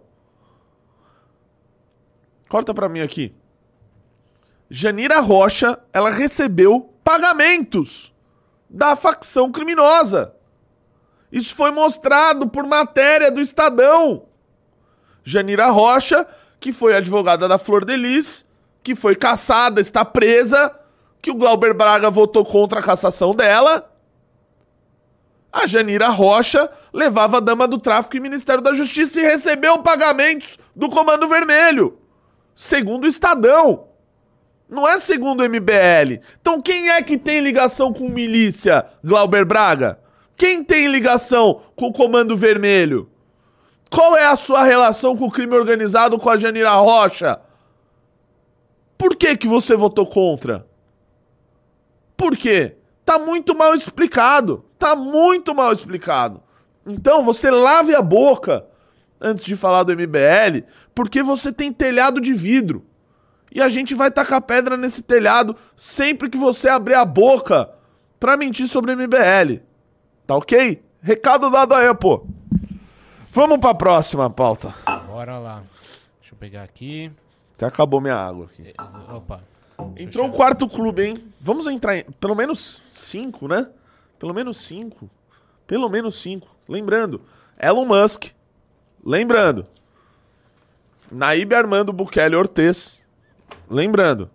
Corta pra mim aqui. Janira Rocha, ela recebeu pagamentos da facção criminosa. Isso foi mostrado por matéria do Estadão. Janira Rocha, que foi advogada da Flor de Lis, que foi cassada, está presa, que o Glauber Braga votou contra a cassação dela. A Janira Rocha levava a dama do tráfico e Ministério da Justiça e recebeu pagamentos do Comando Vermelho. Segundo o Estadão. Não é segundo o M B L. Então quem é que tem ligação com milícia, Glauber Braga? Quem tem ligação com o Comando Vermelho? Qual é a sua relação com o crime organizado com a Janira Rocha? Por que que você votou contra? Por quê? Tá muito mal explicado. Tá muito mal explicado. Então você lave a boca antes de falar do M B L, porque você tem telhado de vidro. E a gente vai tacar pedra nesse telhado sempre que você abrir a boca pra mentir sobre o M B L. Tá ok? Recado dado aí, pô. Vamos pra próxima pauta. Bora lá. Deixa eu pegar aqui. Até acabou minha água aqui. Eh, Opa. Deixa Entrou eu um quarto clube, hein? Vamos entrar em pelo menos cinco, né? Pelo menos cinco. Pelo menos cinco. Lembrando, Elon Musk. Lembrando. Naíbe Armando Bukele Ortiz. Lembrando.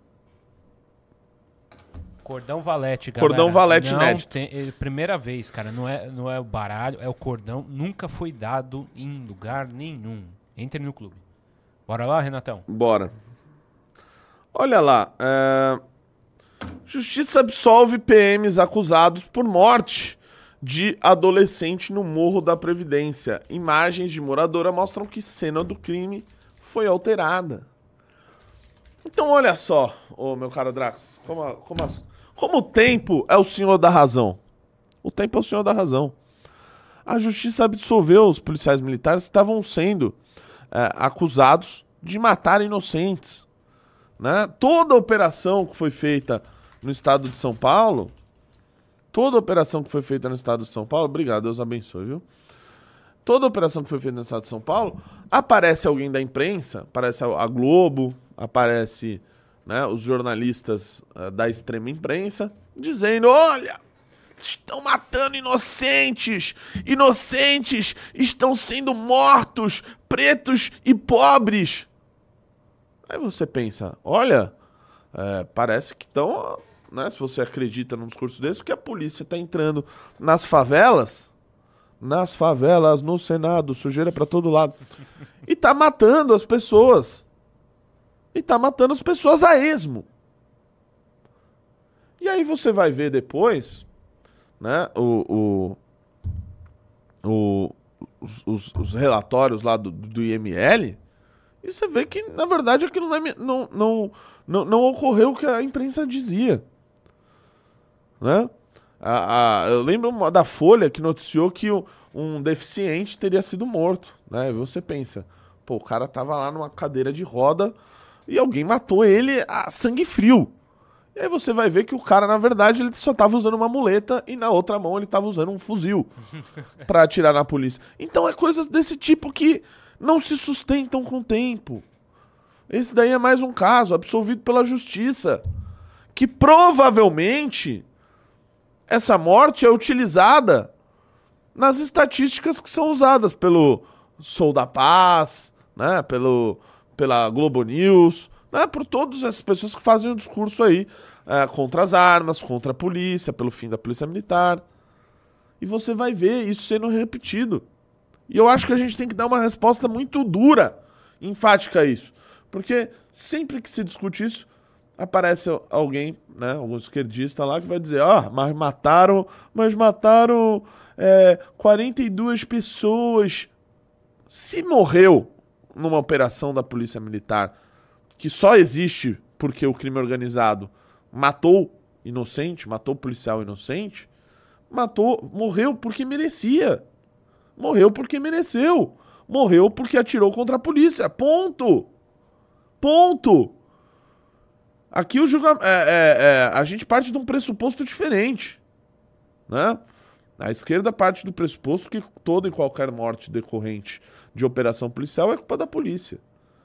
Cordão Valete, galera. Cordão Valete não inédito. tem- é, primeira vez, cara. Não é, não é o baralho, é o cordão. Nunca foi dado em lugar nenhum. Entre no clube. Bora lá, Renatão? Bora. Olha lá. é, Justiça absolve P Ms acusados por morte de adolescente no Morro da Previdência. Imagens de moradora mostram que cena do crime foi alterada. Então olha só, ô meu caro Drax, como, a- como, as- como o tempo é o senhor da razão. O tempo é o senhor da razão. A justiça absolveu os policiais militares que estavam sendo é, acusados de matar inocentes. Né? Toda a operação que foi feita no estado de São Paulo Toda operação que foi feita no estado de São Paulo, obrigado, Deus abençoe, viu? Toda operação que foi feita no estado de São Paulo, aparece alguém da imprensa, aparece a Globo, aparece, né, os jornalistas uh, da extrema imprensa, dizendo, olha, estão matando inocentes, inocentes estão sendo mortos, pretos e pobres. Aí você pensa, olha, é, parece que estão... Né, se você acredita num discurso desse, que a polícia está entrando nas favelas, nas favelas, no Senado, sujeira para todo lado, e tá matando as pessoas. E tá matando as pessoas a esmo. E aí você vai ver depois, né, o, o, o, os, os, os relatórios lá do, do I M L, e você vê que, na verdade, aquilo não, é, não, não, não, não ocorreu o que a imprensa dizia. Né? A, a, eu lembro uma, da Folha que noticiou que o, um deficiente teria sido morto. Né? E você pensa, pô, o cara tava lá numa cadeira de roda e alguém matou ele a sangue frio. E aí você vai ver que o cara, na verdade, ele só tava usando uma muleta e na outra mão ele tava usando um fuzil pra atirar na polícia. Então é coisas desse tipo que não se sustentam com o tempo. Esse daí é mais um caso absolvido pela justiça, que provavelmente... essa morte é utilizada nas estatísticas que são usadas pelo Sou da Paz, né, pelo, pela Globo News, né, por todas essas pessoas que fazem o discurso aí é, contra as armas, contra a polícia, pelo fim da polícia militar. E você vai ver isso sendo repetido. E eu acho que a gente tem que dar uma resposta muito dura, enfática a isso. Porque sempre que se discute isso, aparece alguém, né, algum esquerdista lá que vai dizer, ó, oh, mas mataram, mas mataram é, quarenta e duas pessoas. Se morreu numa operação da Polícia Militar, que só existe porque o crime organizado matou inocente, matou policial inocente, matou, morreu porque merecia. Morreu porque mereceu. Morreu porque atirou contra a polícia. Ponto. Ponto. Aqui o julgamento, é, é, é, a gente parte de um pressuposto diferente, né? A esquerda parte do pressuposto que toda e qualquer morte decorrente de operação policial é culpa da polícia.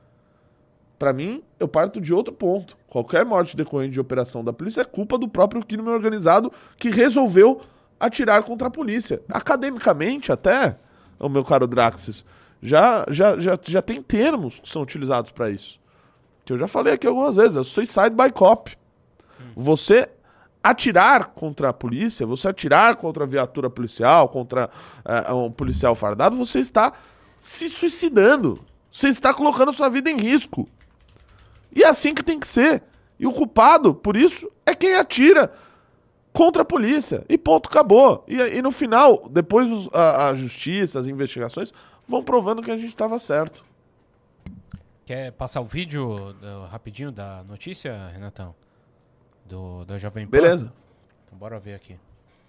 Para mim, eu parto de outro ponto. Qualquer morte decorrente de operação da polícia é culpa do próprio crime organizado que resolveu atirar contra a polícia. Academicamente até, o meu caro Draxis, já, já, já, já tem termos que são utilizados para isso. Que eu já falei aqui algumas vezes, é o suicide by cop. Hum. Você atirar contra a polícia, você atirar contra a viatura policial, contra uh, um policial fardado, você está se suicidando. Você está colocando a sua vida em risco. E é assim que tem que ser. E o culpado, por isso, é quem atira contra a polícia. E ponto, acabou. E, e no final, depois os, a, a justiça, as investigações, vão provando que a gente estava certo. Quer passar o vídeo do, rapidinho da notícia, Renatão? Do, da Jovem Pan? Beleza. Então bora ver aqui.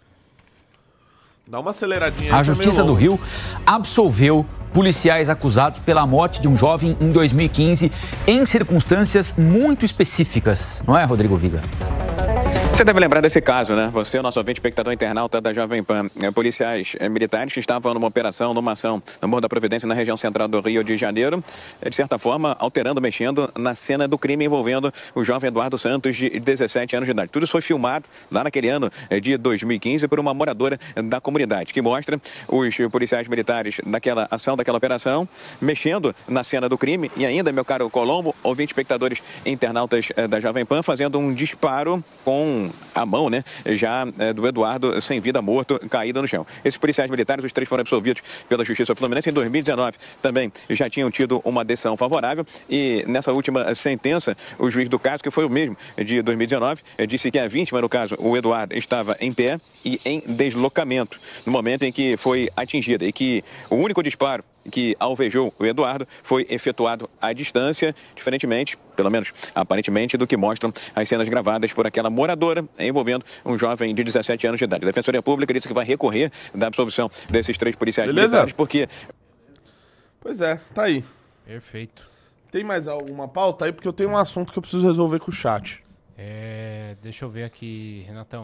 Dá uma aceleradinha aí. A Justiça do Rio absolveu policiais acusados pela morte de um jovem em dois mil e quinze em circunstâncias muito específicas. Não é, Rodrigo Viga? Você deve lembrar desse caso, né? Você, o nosso ouvinte espectador internauta da Jovem Pan. É, policiais é, militares que estavam numa operação, numa ação no Morro da Providência, na região central do Rio de Janeiro, é, de certa forma, alterando, mexendo na cena do crime envolvendo o jovem Eduardo Santos, de dezessete anos de idade. Tudo isso foi filmado lá naquele ano é, de dois mil e quinze por uma moradora da comunidade, que mostra os policiais militares daquela ação, daquela operação, mexendo na cena do crime e ainda, meu caro Colombo, ouvinte espectadores internautas é, da Jovem Pan, fazendo um disparo com a mão, né, já é, do Eduardo sem vida, morto, caído no chão. Esses policiais militares, os três foram absolvidos pela Justiça Fluminense em dois mil e dezenove. Também já tinham tido uma decisão favorável e nessa última sentença, o juiz do caso, que foi o mesmo de dois mil e dezenove, disse que a vítima, no caso, o Eduardo, estava em pé e em deslocamento no momento em que foi atingida e que o único disparo que alvejou o Eduardo foi efetuado à distância, diferentemente, pelo menos aparentemente, do que mostram as cenas gravadas por aquela moradora envolvendo um jovem de dezessete anos de idade. A Defensoria Pública disse que vai recorrer da absolvição desses três policiais Beleza? militares, porque... Pois é, tá aí. Perfeito. Tem mais alguma pauta aí? Porque eu tenho um assunto que eu preciso resolver com o chat. É, deixa eu ver aqui, Renatão.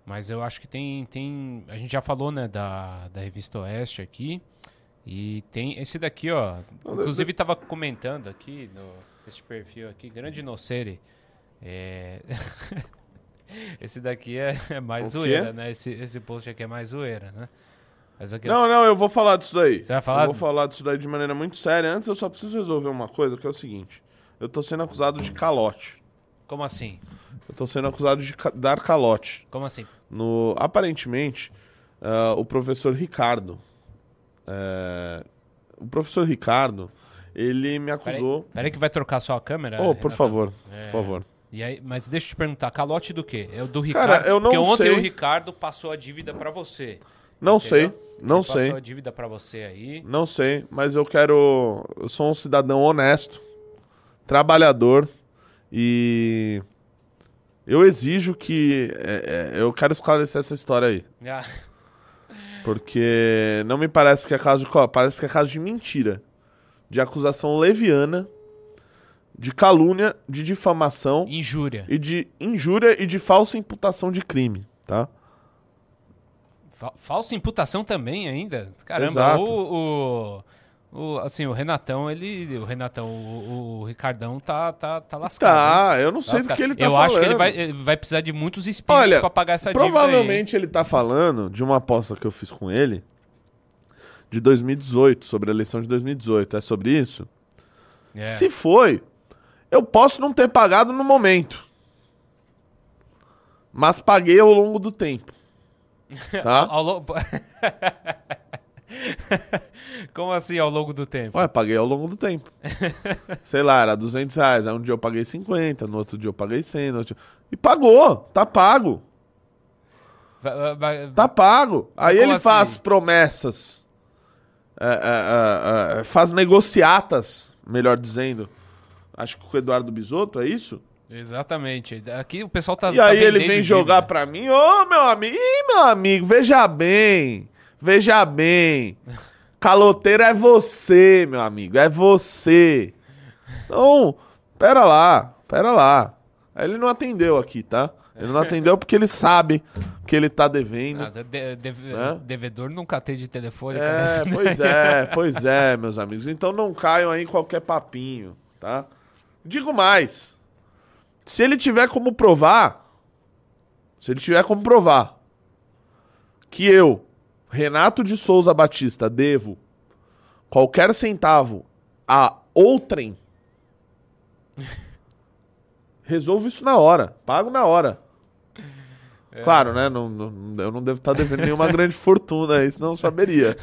Mas eu acho que tem... tem a gente já falou, né, da, da Revista Oeste aqui. E tem esse daqui, ó. Inclusive, tava comentando aqui, no, esse perfil aqui, Grande Noceri. É... esse daqui é, é mais zoeira, né? Esse, esse post aqui é mais zoeira, né? Essa aqui não, é... não, eu vou falar disso daí. Você vai falar? Eu vou falar disso daí de maneira muito séria. Antes, eu só preciso resolver uma coisa, que é o seguinte. Eu tô sendo acusado de calote. Como assim? Eu tô sendo acusado de ca dar calote. Como assim? No, aparentemente, uh, o professor Ricardo... É... O professor Ricardo, ele me acusou... Peraí, peraí que vai trocar só a câmera. Oh, por Renata. favor, é... por favor. E aí, mas deixa eu te perguntar, calote do quê? É o do Ricardo? Cara, eu não Porque ontem sei. o Ricardo passou a dívida pra você. Não entendeu? sei, não Ele sei. Passou a dívida pra você aí. Não sei, mas eu quero... Eu sou um cidadão honesto, trabalhador e... Eu exijo que... É, é, eu quero esclarecer essa história aí. Ah. Porque não me parece que é caso de... Parece que é caso de mentira. De acusação leviana, de calúnia, de difamação... Injúria. E de injúria e de falsa imputação de crime, tá? Fa falsa imputação também ainda? Caramba, Exato. o, o, o... Assim, o Renatão, ele... O Renatão, o, o Ricardão tá, tá, tá lascado. Tá, hein? eu não sei lascado. do que ele tá eu falando. Eu acho que ele vai, ele vai precisar de muitos espíritos Olha, pra pagar essa dívida aí. provavelmente ele tá falando de uma aposta que eu fiz com ele de dois mil e dezoito, sobre a eleição de dois mil e dezoito. É sobre isso? É. Se foi, eu posso não ter pagado no momento. Mas paguei ao longo do tempo. Tá? ao lo... Como assim ao longo do tempo? Ué, paguei ao longo do tempo. Sei lá, era duzentos reais. Aí um dia eu paguei cinquenta, no outro dia eu paguei cem. No outro dia... E pagou, tá pago. Vai, vai, Tá pago. Aí ele assim? faz promessas, é, é, é, é, faz negociatas, melhor dizendo. Acho que com o Eduardo Bisotto, é isso? Exatamente. Aqui o pessoal tá. E aí tá ele vem dívida. jogar pra mim, ô meu amigo, ih, meu amigo, veja bem, veja bem. Caloteiro é você, meu amigo, é você. Então, pera lá, pera lá. Aí ele não atendeu aqui, tá? Ele não atendeu porque ele sabe que ele tá devendo. Ah, de, de, né? Devedor nunca atende telefone. É, cara. pois é, pois é, meus amigos. Então não caiam aí em qualquer papinho, tá? Digo mais. Se ele tiver como provar, se ele tiver como provar que eu, Renato de Souza Batista, devo qualquer centavo a outrem, resolvo isso na hora, pago na hora. É. Claro, né? Não, não, eu não devo estar devendo nenhuma grande fortuna aí, senão eu saberia.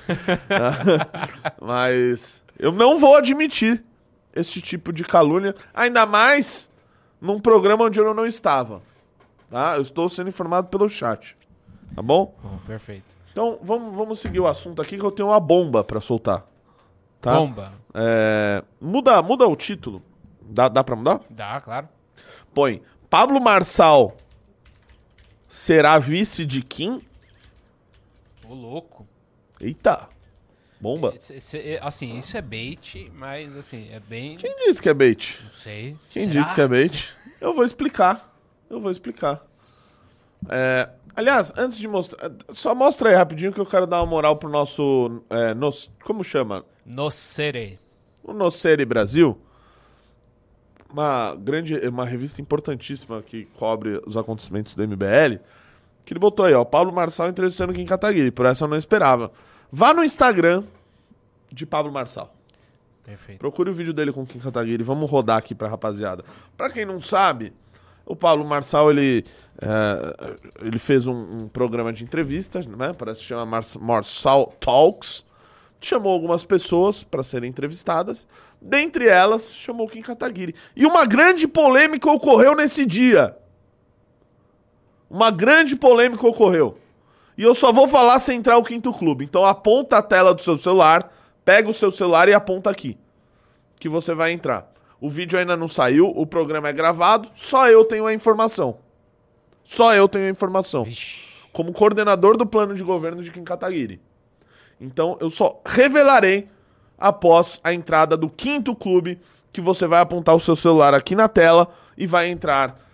Mas eu não vou admitir esse tipo de calúnia, ainda mais num programa onde eu não estava. Tá? Eu estou sendo informado pelo chat. Tá bom? Oh, perfeito. Então, vamos, vamos seguir o assunto aqui que eu tenho uma bomba pra soltar. Tá? Bomba. É, muda, muda o título. Dá, dá pra mudar? Dá, claro. Põe. Pablo Marçal será vice de Kim? Ô, louco. Eita. Bomba. Esse, assim, isso é bait, mas assim, é bem... Quem disse que é bait? Não sei. Quem Será? disse que é bait? Eu vou explicar. Eu vou explicar. É, aliás, antes de mostrar... Só mostra aí rapidinho que eu quero dar uma moral pro nosso... É, nos, como chama? Nocere. O Nocere Brasil. Uma grande... Uma revista importantíssima que cobre os acontecimentos do M B L. Que ele botou aí, ó. Pablo Marçal entrevistando Kim Kataguiri. Por essa eu não esperava. Vá no Instagram de Pablo Marçal. Perfeito. Procure o vídeo dele com Kim Kataguiri. Vamos rodar aqui pra rapaziada. Pra quem não sabe, o Pablo Marçal, ele, é, ele fez um, um programa de entrevistas, né? Parece que chama Mar Marçal Talks. Chamou algumas pessoas para serem entrevistadas. Dentre elas, chamou Kim Kataguiri. E uma grande polêmica ocorreu nesse dia. Uma grande polêmica ocorreu. E eu só vou falar sem entrar o Quinto Clube. Então aponta a tela do seu celular, pega o seu celular e aponta aqui, que você vai entrar. O vídeo ainda não saiu, o programa é gravado, só eu tenho a informação. Só eu tenho a informação. Vixe. Como coordenador do plano de governo de Kim Kataguiri. Então eu só revelarei após a entrada do Quinto Clube, que você vai apontar o seu celular aqui na tela e vai entrar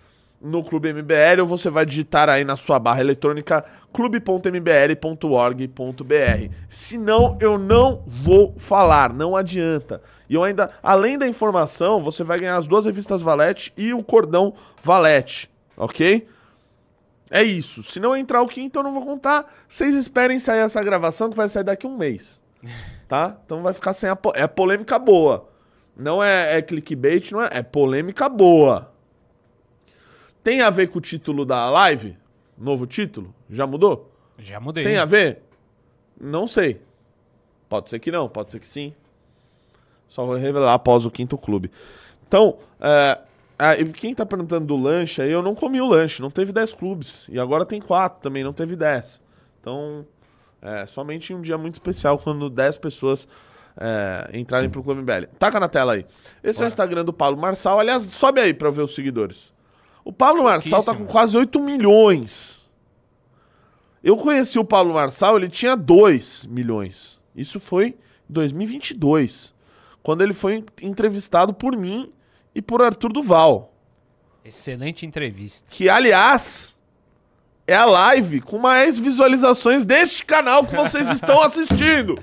no Clube M B L ou você vai digitar aí na sua barra eletrônica clube ponto m b l ponto org ponto b r. Senão eu não vou falar, não adianta. E eu ainda, além da informação, você vai ganhar as duas revistas Valete e o cordão Valete, ok? É isso. Se não entrar o quinto, eu não vou contar. Vocês esperem sair essa gravação, que vai sair daqui a um mês. Tá? Então vai ficar sem a... Po... É polêmica boa. Não é, é clickbait, não é... É polêmica boa. Tem a ver com o título da live? Novo título? Já mudou? Já mudei. Tem a ver? Não sei. Pode ser que não, pode ser que sim. Só vou revelar após o quinto clube. Então, é... Ah, e quem tá perguntando do lanche aí, eu não comi o lanche, não teve dez clubes. E agora tem quatro também, não teve dez. Então, é somente um dia muito especial quando dez pessoas é, entrarem pro Clube M B L. Taca na tela aí. Esse Bora. É o Instagram do Pablo Marçal. Aliás, sobe aí pra ver os seguidores. O Pablo Marçal tá com quase oito milhões. Eu conheci o Pablo Marçal, ele tinha dois milhões. Isso foi em dois mil e vinte e dois. Quando ele foi entrevistado por mim e por Arthur Duval. Excelente entrevista. Que, aliás, é a live com mais visualizações deste canal que vocês estão assistindo.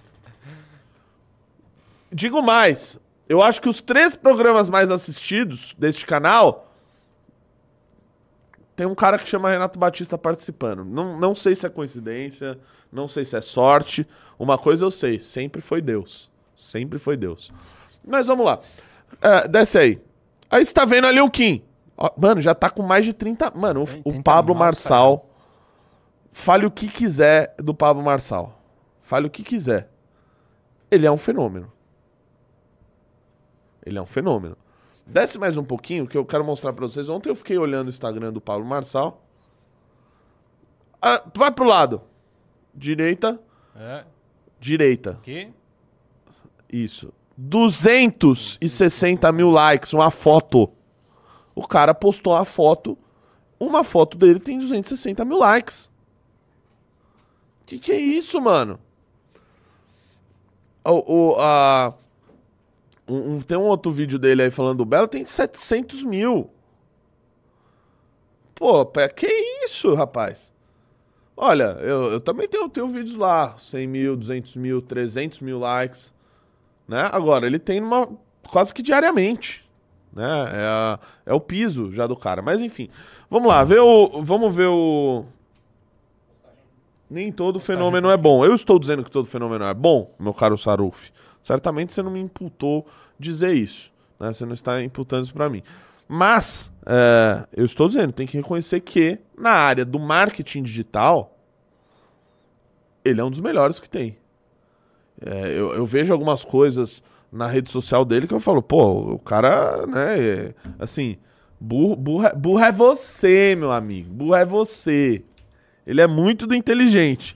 Digo mais, eu acho que os três programas mais assistidos deste canal tem um cara que chama Renato Batista participando. Não, não sei se é coincidência, não sei se é sorte. Uma coisa eu sei, sempre foi Deus. Sempre foi Deus. Mas vamos lá. É, desce aí. Aí você tá vendo ali o Kim. Ó, mano, já tá com mais de trinta... Mano, o, o Pablo Marçal... Fale o que quiser do Pablo Marçal. Fale o que quiser. Ele é um fenômeno. Ele é um fenômeno. Desce mais um pouquinho, que eu quero mostrar pra vocês. Ontem eu fiquei olhando o Instagram do Pablo Marçal. Ah, vai pro lado. Direita. É. Direita. Aqui. Isso. duzentos e sessenta mil likes, uma foto. O cara postou a foto, uma foto dele tem duzentos e sessenta mil likes. Que que é isso, mano? O, o, a, um, um, tem um outro vídeo dele aí falando do Belo, tem setecentos mil. Pô, que isso, rapaz? Olha, eu, eu também tenho, tenho vídeos lá, cem mil, duzentos mil, trezentos mil likes. Né? Agora, ele tem uma, quase que diariamente. Né? É, a, é o piso já do cara. Mas enfim, vamos lá, ver o, vamos ver o... Nem todo fenômeno é bom. Eu estou dizendo que todo fenômeno é bom, meu caro Saruf. Certamente você não me imputou dizer isso. Né? Você não está imputando isso pra mim. Mas, é, eu estou dizendo, tem que reconhecer que na área do marketing digital, ele é um dos melhores que tem. É, eu, eu vejo algumas coisas na rede social dele que eu falo, pô, o cara, né, é, assim, burro, burro, burro é você, meu amigo, burro é você. Ele é muito do inteligente.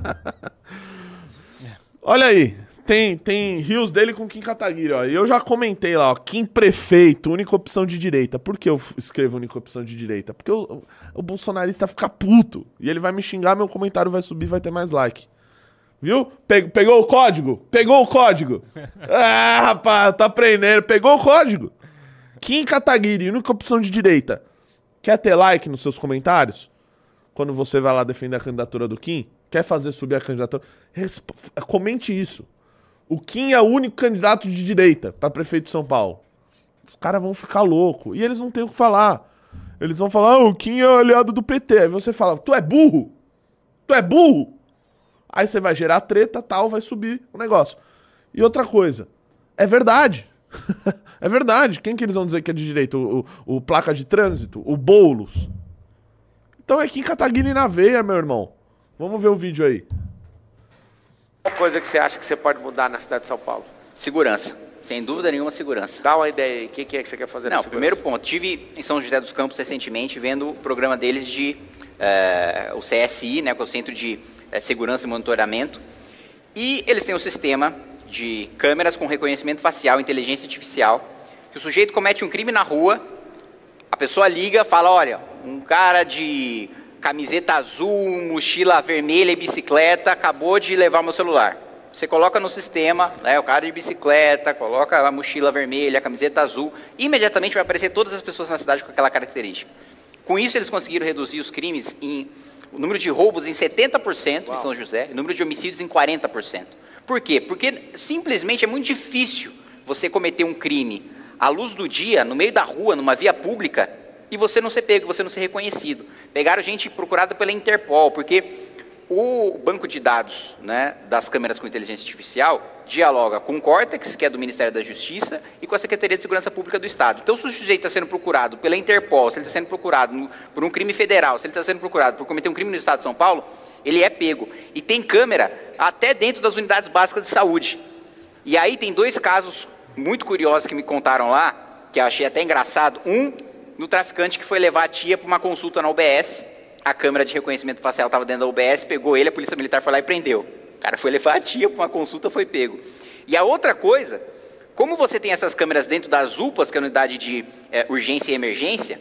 Olha aí, tem, tem rios dele com Kim Kataguiri, ó, e eu já comentei lá, ó, Kim prefeito, única opção de direita. Por que eu escrevo única opção de direita? Porque o, o, o bolsonarista fica puto, e ele vai me xingar, meu comentário vai subir, vai ter mais like. Viu? Pe- pegou o código? Pegou o código? Ah, rapaz, tá aprendendo. Pegou o código? Kim Kataguiri, única opção de direita. Quer ter like nos seus comentários? Quando você vai lá defender a candidatura do Kim? Quer fazer subir a candidatura? Resp- comente isso. O Kim é o único candidato de direita pra prefeito de São Paulo. Os caras vão ficar loucos. E eles não têm o que falar. Eles vão falar, ah, o Kim é aliado do P T. Aí você fala, tu é burro? Tu é burro? Aí você vai gerar treta, tal, vai subir o negócio. E outra coisa, é verdade. É verdade. Quem que eles vão dizer que é de direita? O, o, o placa de trânsito? O Boulos? Então é Kim Kataguiri na veia, meu irmão. Vamos ver o vídeo aí. Qual coisa que você acha que você pode mudar na cidade de São Paulo? Segurança. Sem dúvida nenhuma, segurança. Dá uma ideia aí. O que, que é que você quer fazer na Não, segurança? primeiro ponto. Tive em São José dos Campos recentemente vendo o programa deles de... Uh, o C S I, né, que é o Centro de uh, Segurança e Monitoramento. E eles têm um sistema de câmeras com reconhecimento facial, inteligência artificial, que o sujeito comete um crime na rua, a pessoa liga, fala, olha, um cara de camiseta azul, mochila vermelha e bicicleta acabou de levar o meu celular. Você coloca no sistema, né, o cara de bicicleta, coloca a mochila vermelha, a camiseta azul, e imediatamente vai aparecer todas as pessoas na cidade com aquela característica. Com isso, eles conseguiram reduzir os crimes, em, o número de roubos em setenta por cento Uau. Em São José, e o número de homicídios em quarenta por cento. Por quê? Porque simplesmente é muito difícil você cometer um crime à luz do dia, no meio da rua, numa via pública, e você não ser pego, você não ser reconhecido. Pegaram gente procurada pela Interpol, porque o banco de dados, né, das câmeras com inteligência artificial dialoga com o Cortex, que é do Ministério da Justiça, e com a Secretaria de Segurança Pública do Estado. Então, se o sujeito está sendo procurado pela Interpol, se ele está sendo procurado no, por um crime federal, se ele está sendo procurado por cometer um crime no Estado de São Paulo, ele é pego. E tem câmera até dentro das unidades básicas de saúde. E aí tem dois casos muito curiosos que me contaram lá, que eu achei até engraçado. Um, no traficante que foi levar a tia para uma consulta na U B S, a câmera de reconhecimento facial estava dentro da U B S, pegou ele, a polícia militar foi lá e prendeu. O cara foi levar a tia para uma consulta, foi pego. E a outra coisa, como você tem essas câmeras dentro das U P As, que é a unidade de é, urgência e emergência,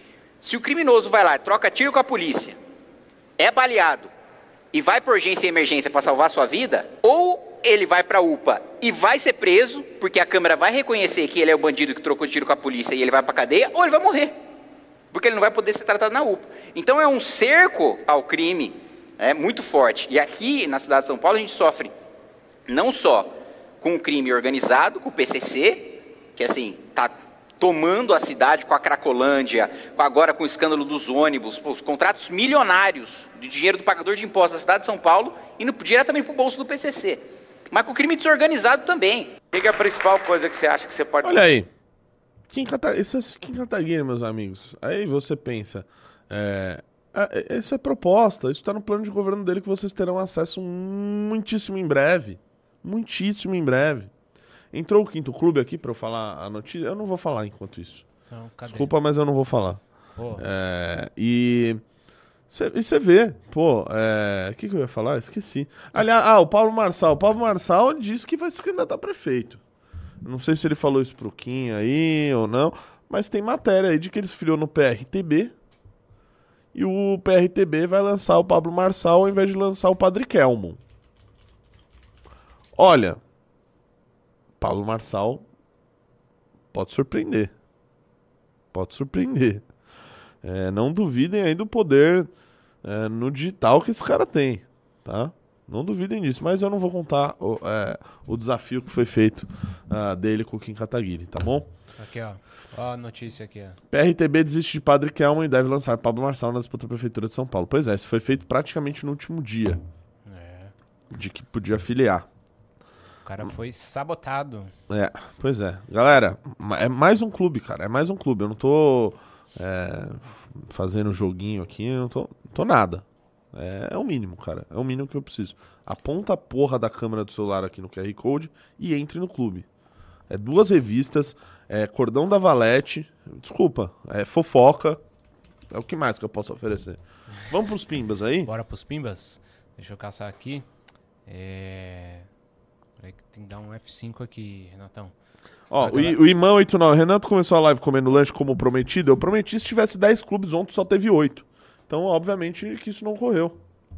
se o criminoso vai lá, troca tiro com a polícia, é baleado e vai para urgência e emergência para salvar a sua vida, ou ele vai para a U P A e vai ser preso, porque a câmera vai reconhecer que ele é o bandido que trocou tiro com a polícia e ele vai para a cadeia, ou ele vai morrer, porque ele não vai poder ser tratado na U P A. Então é um cerco ao crime é, muito forte. E aqui na cidade de São Paulo a gente sofre não só com o crime organizado, com o P C C, que assim, está tomando a cidade com a Cracolândia, agora com o escândalo dos ônibus, pô, os contratos milionários de dinheiro do pagador de impostos da cidade de São Paulo, indo diretamente para o bolso do P C C. Mas com o crime desorganizado também. O que é a principal coisa que você acha que você pode... Olha aí. Kim Kata... Isso é Kim Kataguiri, meus amigos. Aí você pensa... É... É, isso é proposta. Isso está no plano de governo dele que vocês terão acesso muitíssimo em breve. Muitíssimo em breve. Entrou o Quinto Clube aqui para eu falar a notícia. Eu não vou falar enquanto isso. Então, desculpa, mas eu não vou falar. É... E... E você vê, pô, é... o que, que eu ia falar? Esqueci. Aliás, ah, o Pablo Marçal. O Pablo Marçal disse que vai se candidatar a prefeito. Não sei se ele falou isso pro Kim aí ou não, mas tem matéria aí de que ele se filiou no P R T B e o P R T B vai lançar o Pablo Marçal ao invés de lançar o Padre Kelmon. Olha, Pablo Marçal pode surpreender. Pode surpreender. É, não duvidem aí do poder é, no digital que esse cara tem, tá? Não duvidem disso, mas eu não vou contar o, é, o desafio que foi feito uh, dele com o Kim Kataguiri, tá bom? Aqui, ó. Ó a notícia aqui, ó. P R T B desiste de Padre Kelmon e deve lançar Pablo Marçal na disputa da Prefeitura de São Paulo. Pois é, isso foi feito praticamente no último dia. É. De que podia filiar. O cara foi sabotado. É, pois é. Galera, é mais um clube, cara. É mais um clube. Eu não tô... É, fazendo joguinho aqui, eu não tô, não tô nada. É, é o mínimo, cara. É o mínimo que eu preciso. Aponta a porra da câmera do celular aqui no Q R Code e entre no clube. É duas revistas, é Cordão da Valete, desculpa, é fofoca. É o que mais que eu posso oferecer. Vamos pros pimbas aí? Bora pros pimbas? Deixa eu caçar aqui. É... Peraí que tem que dar um F cinco aqui, Renatão. Ó, o, o Imã oitenta e nove, Renato começou a live comendo lanche como prometido. Eu prometi se tivesse dez clubes, ontem só teve oito. Então, obviamente, que isso não ocorreu.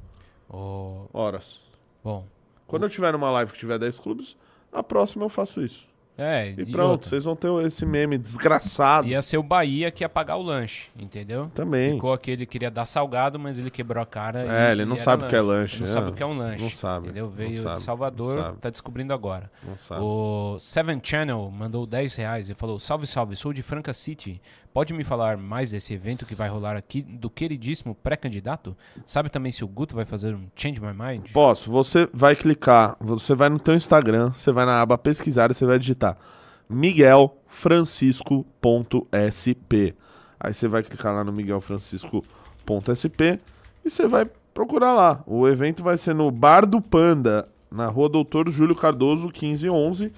Oh. Horas. Bom. Quando eu tiver numa live que tiver dez clubes, a próxima eu faço isso. É, e, e pronto, vocês vão ter esse meme desgraçado. Ia ser o Bahia que ia pagar o lanche, entendeu? Também. Ficou aquele que queria dar salgado, mas ele quebrou a cara. É, e, ele não e sabe o que é lanche. Ele não é. sabe o que é um lanche. Não sabe. Entendeu? Veio sabe, de Salvador, tá descobrindo agora. Não sabe. O Seven Channel mandou dez reais e falou: salve, salve, sou de Franca City. Pode me falar mais desse evento que vai rolar aqui do queridíssimo pré-candidato? Sabe também se o Guto vai fazer um Change My Mind? Posso. Você vai clicar, você vai no teu Instagram, você vai na aba pesquisar e você vai digitar miguel francisco ponto s p. Aí você vai clicar lá no miguel francisco ponto s p e você vai procurar lá. O evento vai ser no Bar do Panda, na rua Doutor Júlio Cardoso, quinze onze,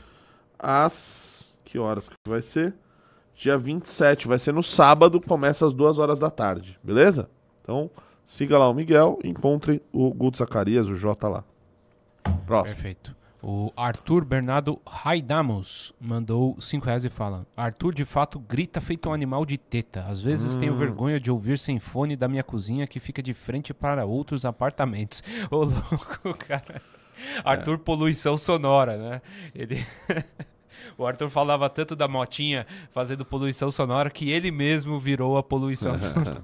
às... Que horas que vai ser? Dia vinte e sete, vai ser no sábado, começa às duas horas da tarde, beleza? Então, siga lá o Miguel, encontre o Guto Zacarias, o Jota lá. Próximo. Perfeito. O Arthur Bernardo Raidamos mandou cinco reais e fala: Arthur de fato grita feito um animal de teta. Às vezes hum. tenho vergonha de ouvir sem fone da minha cozinha que fica de frente para outros apartamentos. Ô louco, cara. Arthur, é. Poluição sonora, né? Ele... O Arthur falava tanto da motinha fazendo poluição sonora que ele mesmo virou a poluição sonora.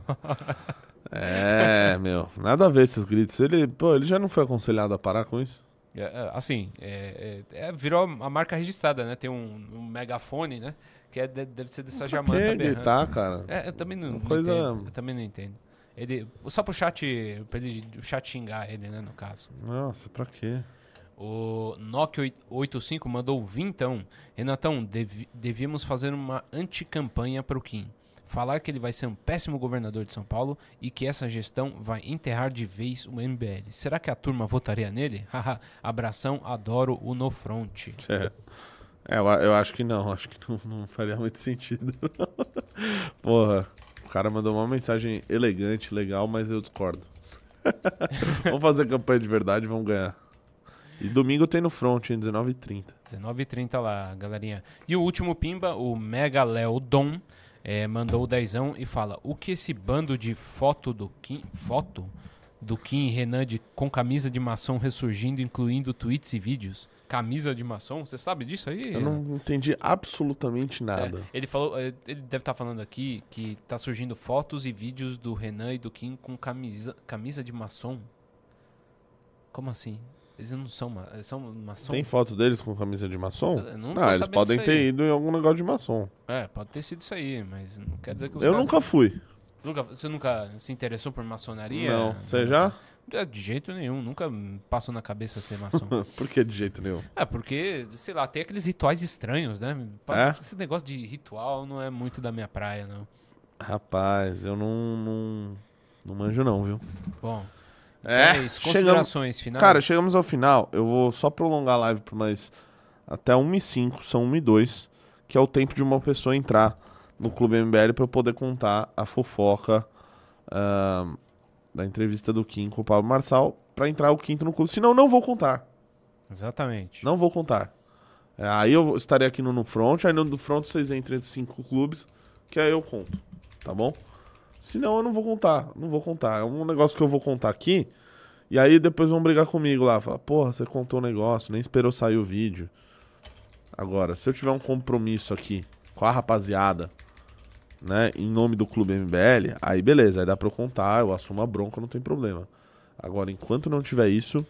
É, meu, nada a ver esses gritos. Ele, pô, ele já não foi aconselhado a parar com isso? É, assim, é, é, é, virou a marca registrada, né? Tem um, um megafone, né? Que é, deve ser dessa Jamanta berrando. berrando. Gritar, cara. É, eu também não, não coisa... entendo. Eu também não entendo. Ele, só pro chat, pra ele, o chat xingar ele, né, no caso. Nossa, pra quê? O Nokia oitenta e cinco mandou vintão. Renatão, dev, devíamos fazer uma anticampanha pro Kim. Falar que ele vai ser um péssimo governador de São Paulo e que essa gestão vai enterrar de vez o M B L. Será que a turma votaria nele? Haha, abração, adoro o No Front. É, é eu, eu acho que não, acho que não, não faria muito sentido. Porra, o cara mandou uma mensagem elegante, legal, mas eu discordo. Vamos fazer campanha de verdade, vamos ganhar. E domingo tem no Front, em dezenove e trinta. dezenove e trinta lá, galerinha. E o último pimba, o Mega Léo Dom, É, mandou o dezão e fala: o que esse bando de foto do Kim, foto do Kim e Renan de, com camisa de maçom ressurgindo, incluindo tweets e vídeos? Camisa de maçom? Você sabe disso aí? Eu não entendi absolutamente nada. É, ele falou, ele deve estar falando aqui que tá surgindo fotos e vídeos do Renan e do Kim com camisa, camisa de maçom. Como assim? Eles não são, ma são maçom? Tem foto deles com camisa de maçom? Eu não ah, eles podem ter ido em algum negócio de maçom. É, pode ter sido isso aí, mas não quer dizer que os Eu caras... nunca fui. Você nunca, você nunca se interessou por maçonaria? Não. Você já? De jeito nenhum. Nunca passou na cabeça ser maçom. Por que de jeito nenhum? É, porque, sei lá, tem aqueles rituais estranhos, né? É? Esse negócio de ritual não é muito da minha praia, não. Rapaz, eu não, não, não manjo não, viu? Bom... É, então é isso. Considerações chegamos, finais. Cara, chegamos ao final. Eu vou só prolongar a live por mais até uma e cinco, são uma e dois, que é o tempo de uma pessoa entrar no Clube M B L pra eu poder contar a fofoca uh, da entrevista do Kim com o Pablo Marçal pra entrar o quinto no clube. Senão, não vou contar. Exatamente. Não vou contar. É, aí eu estarei aqui no, no Front, aí no, no Front vocês entrem entre cinco clubes, que aí eu conto, tá bom? Senão eu não vou contar, não vou contar. É um negócio que eu vou contar aqui, e aí depois vão brigar comigo lá. Falar, porra, você contou o negócio, nem esperou sair o vídeo. Agora, se eu tiver um compromisso aqui com a rapaziada, né, em nome do Clube M B L, aí beleza, aí dá pra eu contar, eu assumo a bronca, não tem problema. Agora, enquanto não tiver isso,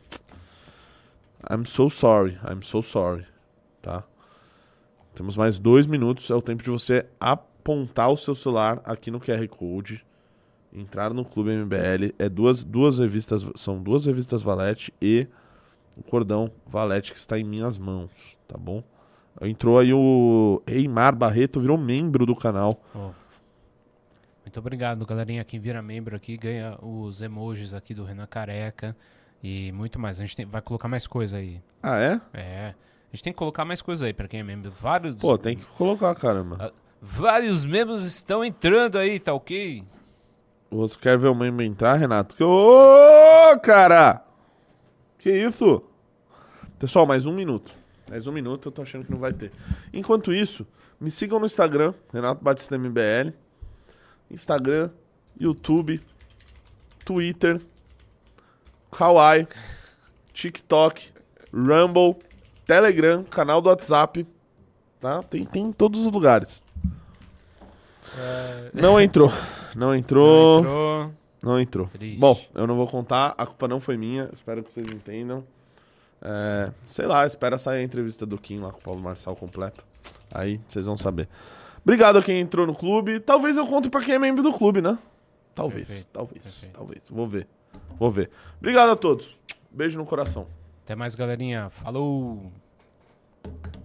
I'm so sorry, I'm so sorry, tá? Temos mais dois minutos, é o tempo de você apontar o seu celular aqui no Q R Code, entrar no Clube M B L, é duas, duas revistas, são duas revistas Valete e o cordão Valete que está em minhas mãos, tá bom? Entrou aí o Eimar Barreto, virou membro do canal. Oh. Muito obrigado, galerinha. Quem vira membro aqui ganha os emojis aqui do Renan Careca e muito mais. A gente tem, vai colocar mais coisa aí. Ah, é? É. A gente tem que colocar mais coisa aí pra quem é membro. Vários... Pô, tem que colocar, caramba. Uh, vários membros estão entrando aí, tá ok? Você quer ver o membro entrar, Renato? Ô, cara! Que isso? Pessoal, mais um minuto. Mais um minuto, eu tô achando que não vai ter. Enquanto isso, me sigam no Instagram, Renato Batista M B L. Instagram, YouTube, Twitter, Kawaii, TikTok, Rumble, Telegram, canal do WhatsApp. Tá? Tem, tem em todos os lugares. É... Não entrou. Não entrou. Não entrou. Não entrou. Triste. Bom, eu não vou contar. A culpa não foi minha. Espero que vocês entendam. É, sei lá, espera sair a entrevista do Kim lá com o Paulo Marçal completa. Aí vocês vão saber. Obrigado a quem entrou no clube. Talvez eu conte pra quem é membro do clube, né? Talvez, Perfeito. talvez, Perfeito. talvez. Vou ver. Vou ver. Obrigado a todos. Beijo no coração. Até mais, galerinha. Falou!